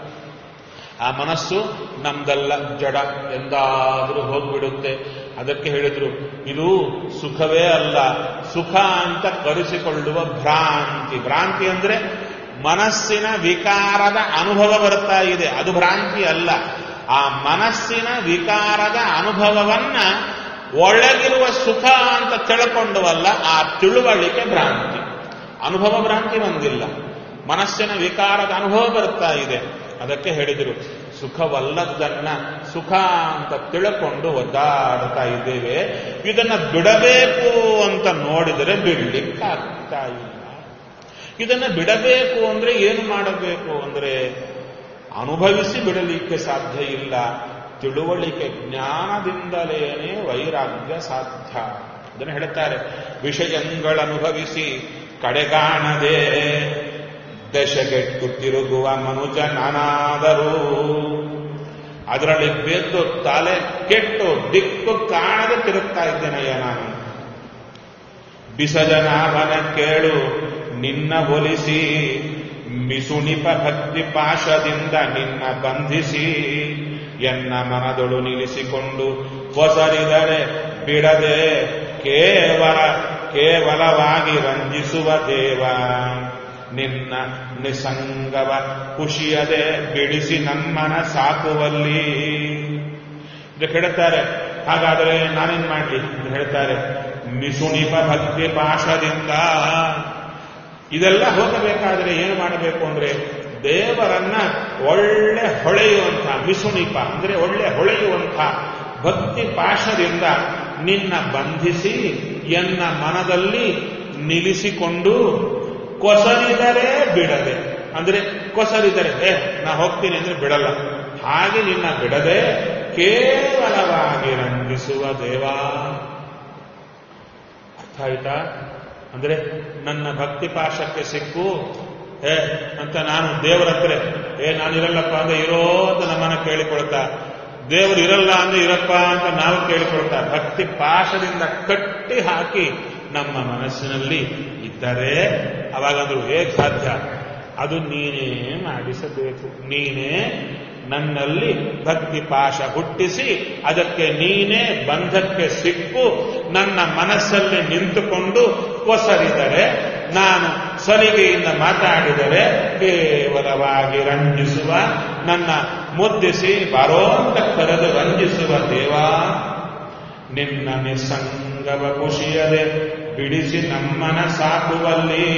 ಆ ಮನಸ್ಸು ನಮ್ದಲ್ಲ, ಜಡ, ಎಂದಾದರೂ ಹೋಗ್ಬಿಡುತ್ತೆ. ಅದಕ್ಕೆ ಹೇಳಿದ್ರು, ಇದು ಸುಖವೇ ಅಲ್ಲ, ಸುಖ ಅಂತ ಕರೆಸಿಕೊಳ್ಳುವ ಭ್ರಾಂತಿ. ಭ್ರಾಂತಿ ಅಂದ್ರೆ ಮನಸ್ಸಿನ ವಿಕಾರದ ಅನುಭವ ಬರ್ತಾ ಇದೆ, ಅದು ಭ್ರಾಂತಿ ಅಲ್ಲ. ಆ ಮನಸ್ಸಿನ ವಿಕಾರದ ಅನುಭವವನ್ನ ಒಳಗಿರುವ ಸುಖ ಅಂತ ತಿಳ್ಕೊಂಡವಲ್ಲ, ಆ ತಿಳುವಳಿಕೆ ಭ್ರಾಂತಿ. ಅನುಭವ ಭ್ರಾಂತಿ ಬಂದಿಲ್ಲ, ಮನಸ್ಸಿನ ವಿಕಾರದ ಅನುಭವ ಬರ್ತಾ ಇದೆ. ಅದಕ್ಕೆ ಹೇಳಿದರು, ಸುಖವಲ್ಲದನ್ನ ಸುಖ ಅಂತ ತಿಳ್ಕೊಂಡು ಒದ್ದಾಡ್ತಾ ಇದ್ದೇವೆ. ಇದನ್ನ ಬಿಡಬೇಕು ಅಂತ ನೋಡಿದರೆ ಬಿಡ್ಲಿಕ್ಕಾಗ್ತಾ ಇಲ್ಲ. ಇದನ್ನ ಬಿಡಬೇಕು ಅಂದ್ರೆ ಏನು ಮಾಡಬೇಕು ಅಂದ್ರೆ, ಅನುಭವಿಸಿ ಬಿಡಲಿಕ್ಕೆ ಸಾಧ್ಯ ಇಲ್ಲ. ತಿಳುವಳಿಕೆ ಜ್ಞಾನದಿಂದಲೇನೆ ವೈರಾಗ್ಯ ಸಾಧ್ಯ. ಅದನ್ನು ಹೇಳ್ತಾರೆ, ವಿಷಯಗಳನುಭವಿಸಿ ಕಡೆಗಾಣದೆ ದಶಗೆಟ್ಟು ತಿರುಗುವ ಮನುಜ ನಾನಾದರೂ, ಅದರಲ್ಲಿ ಬೆದ್ದು ತಲೆ ಕೆಟ್ಟು ದಿಕ್ಕು ಕಾಣದೆ ತಿರುಗ್ತಾ ಇದ್ದೇನಯ್ಯ ನಾನು. ಬಿಸಜನಾಭನ ಕೇಳು ನಿನ್ನ ಒಲಿಸಿ, ಮಿಸುಣಿಪ ಭಕ್ತಿ ಪಾಶದಿಂದ ನಿನ್ನ ಬಂಧಿಸಿ, ಎನ್ನ ಮನದೊಳು ನಿಲ್ಲಿಸಿಕೊಂಡು ಹೊಸರಿದರೆ ಬಿಡದೆ ಕೇವಲವಾಗಿ ರಂಜಿಸುವ ದೇವ. ನಿನ್ನ ನಿಸಂಗವ ಖುಷಿಯದೆ ಬಿಡಿಸಿ ನಮ್ಮನ ಸಾಕುವಲ್ಲಿ. ಇದು ಹೇಳ್ತಾರೆ, ಹಾಗಾದರೆ ನಾನೇನ್ ಮಾಡ್ಲಿ ಅಂತ ಹೇಳ್ತಾರೆ, ಮಿಸುಣಿಪ ಭಕ್ತಿ ಪಾಶದಿಂದ. ಇದೆಲ್ಲ ಹೋಗಬೇಕಾದ್ರೆ ಏನು ಮಾಡಬೇಕು ಅಂದ್ರೆ ದೇವರನ್ನ ಒಳ್ಳೆ ಹೊಳೆಯುವಂಥ, ಮಿಸುಣಿಪ ಅಂದ್ರೆ ಒಳ್ಳೆ ಹೊಳೆಯುವಂಥ ಭಕ್ತಿ ಪಾಶದಿಂದ ನಿನ್ನ ಬಂಧಿಸಿ ಎನ್ನ ಮನದಲ್ಲಿ ನಿಲ್ಲಿಸಿಕೊಂಡು ಕೊಸರಿದರೆ ಬಿಡದೆ, ಅಂದ್ರೆ ಕೊಸರಿದರೆ ನಾ ಹೋಗ್ತೀನಿ ಅಂದ್ರೆ ಬಿಡಲ್ಲ, ಹಾಗೆ ನಿನ್ನ ಬಿಡದೆ ಕೇವಲವಾಗಿ ರಂಜಿಸುವ ದೇವಾ. ಅರ್ಥ ಆಯ್ತಾ? ಅಂದ್ರೆ ನನ್ನ ಭಕ್ತಿ ಪಾಶಕ್ಕೆ ಸಿಕ್ಕು ಅಂತ ನಾನು ದೇವರ ಹತ್ರ ನಾನಿರಲ್ಲಪ್ಪ ಅಂದ್ರೆ ಇರೋ ಅಂತ ನಮ್ಮನ್ನ ಕೇಳಿಕೊಳ್ತಾ, ದೇವರು ಇರಲ್ಲ ಅಂದ್ರೆ ಇರಪ್ಪ ಅಂತ ನಾವು ಕೇಳಿಕೊಳ್ತಾ, ಭಕ್ತಿ ಪಾಶದಿಂದ ಕಟ್ಟಿ ಹಾಕಿ ನಮ್ಮ ಮನಸ್ಸಿನಲ್ಲಿ ಇದ್ದರೆ ಅವಾಗಂದ್ರು ಹೇಗೆ ಸಾಧ್ಯ? ಅದು ನೀನೇ ಮಾಡಿಸಬೇಕು. ನೀನೇ ನನ್ನಲ್ಲಿ ಭಕ್ತಿ ಪಾಶ ಹುಟ್ಟಿಸಿ ಅದಕ್ಕೆ ನೀನೇ ಬಂಧಕ್ಕೆ ಸಿಕ್ಕು ನನ್ನ ಮನಸ್ಸಲ್ಲಿ ನಿಂತುಕೊಂಡು ಕೊಸರಿದರೆ, ನಾನು ಸಲಿಗೆಯಿಂದ ಮಾತಾಡಿದರೆ ಕೇವಲವಾಗಿ ರಂಜಿಸುವ, ನನ್ನ ಮುದ್ದಿಸಿ ಬಾರೋ ಅಂತ ಕರೆದು ರಂಜಿಸುವ ದೇವಾ. ನಿನ್ನ ನಿಸ್ಸಂಗವ ಖುಷಿಯದೆ ಬಿಡಿಸಿ ನಮ್ಮನ ಸಾಕುವಲ್ಲಿ.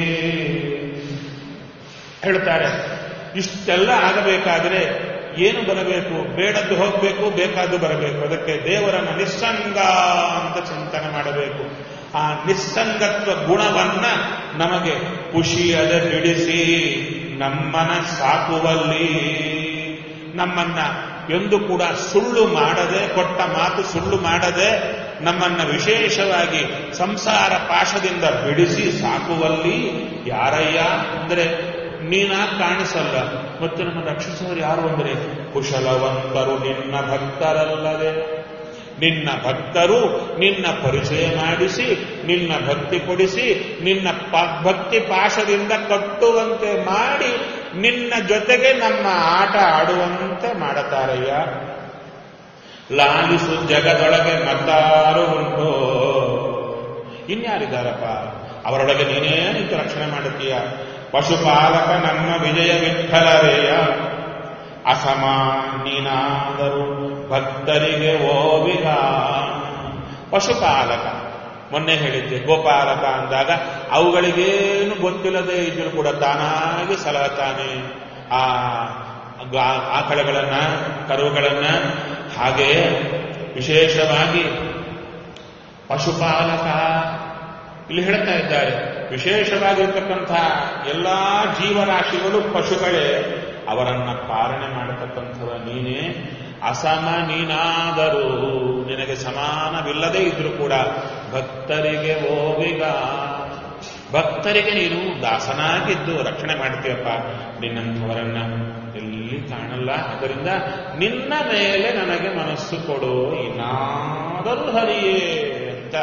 ಹೇಳ್ತಾರೆ, ಇಷ್ಟೆಲ್ಲ ಆಗಬೇಕಾದ್ರೆ ಏನು ಬರಬೇಕು? ಬೇಡದ್ದು ಹೋಗಬೇಕು, ಬೇಕಾದ್ದು ಬರಬೇಕು. ಅದಕ್ಕೆ ದೇವರನ್ನ ನಿಸ್ಸಂಗ ಅಂತ ಚಿಂತನೆ ಮಾಡಬೇಕು. ಆ ನಿಸ್ಸಂಗತ್ವ ಗುಣವನ್ನ ನಮಗೆ ಖುಷಿಯದೆ ಬಿಡಿಸಿ ನಮ್ಮನ ಸಾಕುವಲ್ಲಿ. ನಮ್ಮನ್ನ ಎಂದು ಕೂಡ ಸುಳ್ಳು ಮಾಡದೆ, ಕೊಟ್ಟ ಮಾತು ಸುಳ್ಳು ಮಾಡದೆ ನಮ್ಮನ್ನ ವಿಶೇಷವಾಗಿ ಸಂಸಾರ ಪಾಶದಿಂದ ಬಿಡಿಸಿ ಸಾಕುವಲ್ಲಿ ಯಾರಯ್ಯ ಅಂದ್ರೆ ನೀನಾಗ ಕಾಣಿಸಲ್ಲ. ಮತ್ತು ನಮ್ಮ ರಕ್ಷಿಸುವರು ಯಾರು ಅಂದರೆ ಕುಶಲವಂತರು ನಿನ್ನ ಭಕ್ತರಲ್ಲದೆ. ನಿನ್ನ ಭಕ್ತರು ನಿನ್ನ ಪರಿಚಯ ಮಾಡಿಸಿ, ನಿನ್ನ ಭಕ್ತಿ ಕೊಡಿಸಿ, ನಿನ್ನ ಭಕ್ತಿ ಪಾಶದಿಂದ ಕಟ್ಟುವಂತೆ ಮಾಡಿ, ನಿನ್ನ ಜೊತೆಗೆ ನಮ್ಮ ಆಟ ಆಡುವಂತೆ ಮಾಡುತ್ತಾರಯ್ಯ. ಲಾಲಿಸು ಜಗದೊಳಗೆ ಮತ್ತಾರು ಉಂಟು, ಇನ್ಯಾರಿದ್ದಾರಪ್ಪ? ಅವರೊಳಗೆ ನೀನೇ ನಿಂತು ರಕ್ಷಣೆ ಮಾಡುತ್ತೀಯ. ಪಶುಪಾಲಕ ನಮ್ಮ ವಿಜಯ ವಿಠಲರೇಯ, ಅಸಮಾನೀನಾದರೂ ಭಕ್ತರಿಗೆ ಓವಿಗ. ಪಶುಪಾಲಕ ಮೊನ್ನೆ ಹೇಳಿದ್ದೆ, ಗೋಪಾಲಕ ಅಂದಾಗ ಅವುಗಳಿಗೇನು ಗೊತ್ತಿಲ್ಲದೆ ಇದ್ರೂ ಕೂಡ ತಾನಾಗಿ ಸಲಹತಾನೆ ಆ ಆಕಳಗಳನ್ನ, ಕರುಗಳನ್ನ. ಹಾಗೆ ವಿಶೇಷವಾಗಿ ಪಶುಪಾಲಕ ಇಲ್ಲಿ ಹೇಳ್ತಾ ಇದ್ದಾರೆ. ವಿಶೇಷವಾಗಿರ್ತಕ್ಕಂಥ ಎಲ್ಲಾ ಜೀವರಾಶಿಗಳು ಪಶುಗಳೇ, ಅವರನ್ನ ಪಾಲನೆ ಮಾಡತಕ್ಕಂಥವ ನೀನೇ. ಅಸಮ ನೀನಾದರೂ, ನಿನಗೆ ಸಮಾನವಿಲ್ಲದೆ ಇದ್ರೂ ಕೂಡ ಭಕ್ತರಿಗೆ ಓವಿಗ, ಭಕ್ತರಿಗೆ ನೀನು ದಾಸನಾಗಿದ್ದು ರಕ್ಷಣೆ ಮಾಡ್ತೀಯಪ್ಪ. ನಿನ್ನಂಥವರನ್ನ ಎಲ್ಲಿ ಕಾಣಲ್ಲ. ಅದರಿಂದ ನಿನ್ನ ಮೇಲೆ ನನಗೆ ಮನಸ್ಸು ಕೊಡು, ಇನ್ನಾದರೂ ಹರಿಯೇ ಅಂತ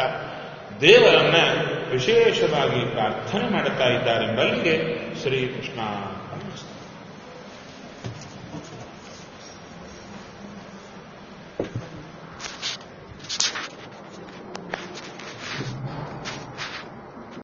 ದೇವರನ್ನ ವಿಶೇಷವಾಗಿ ಪ್ರಾರ್ಥನೆ ಮಾಡುತ್ತಾ ಇದ್ದಾರೆ. ಬಲ್ಲಿಗೆ ಶ್ರೀಕೃಷ್ಣ.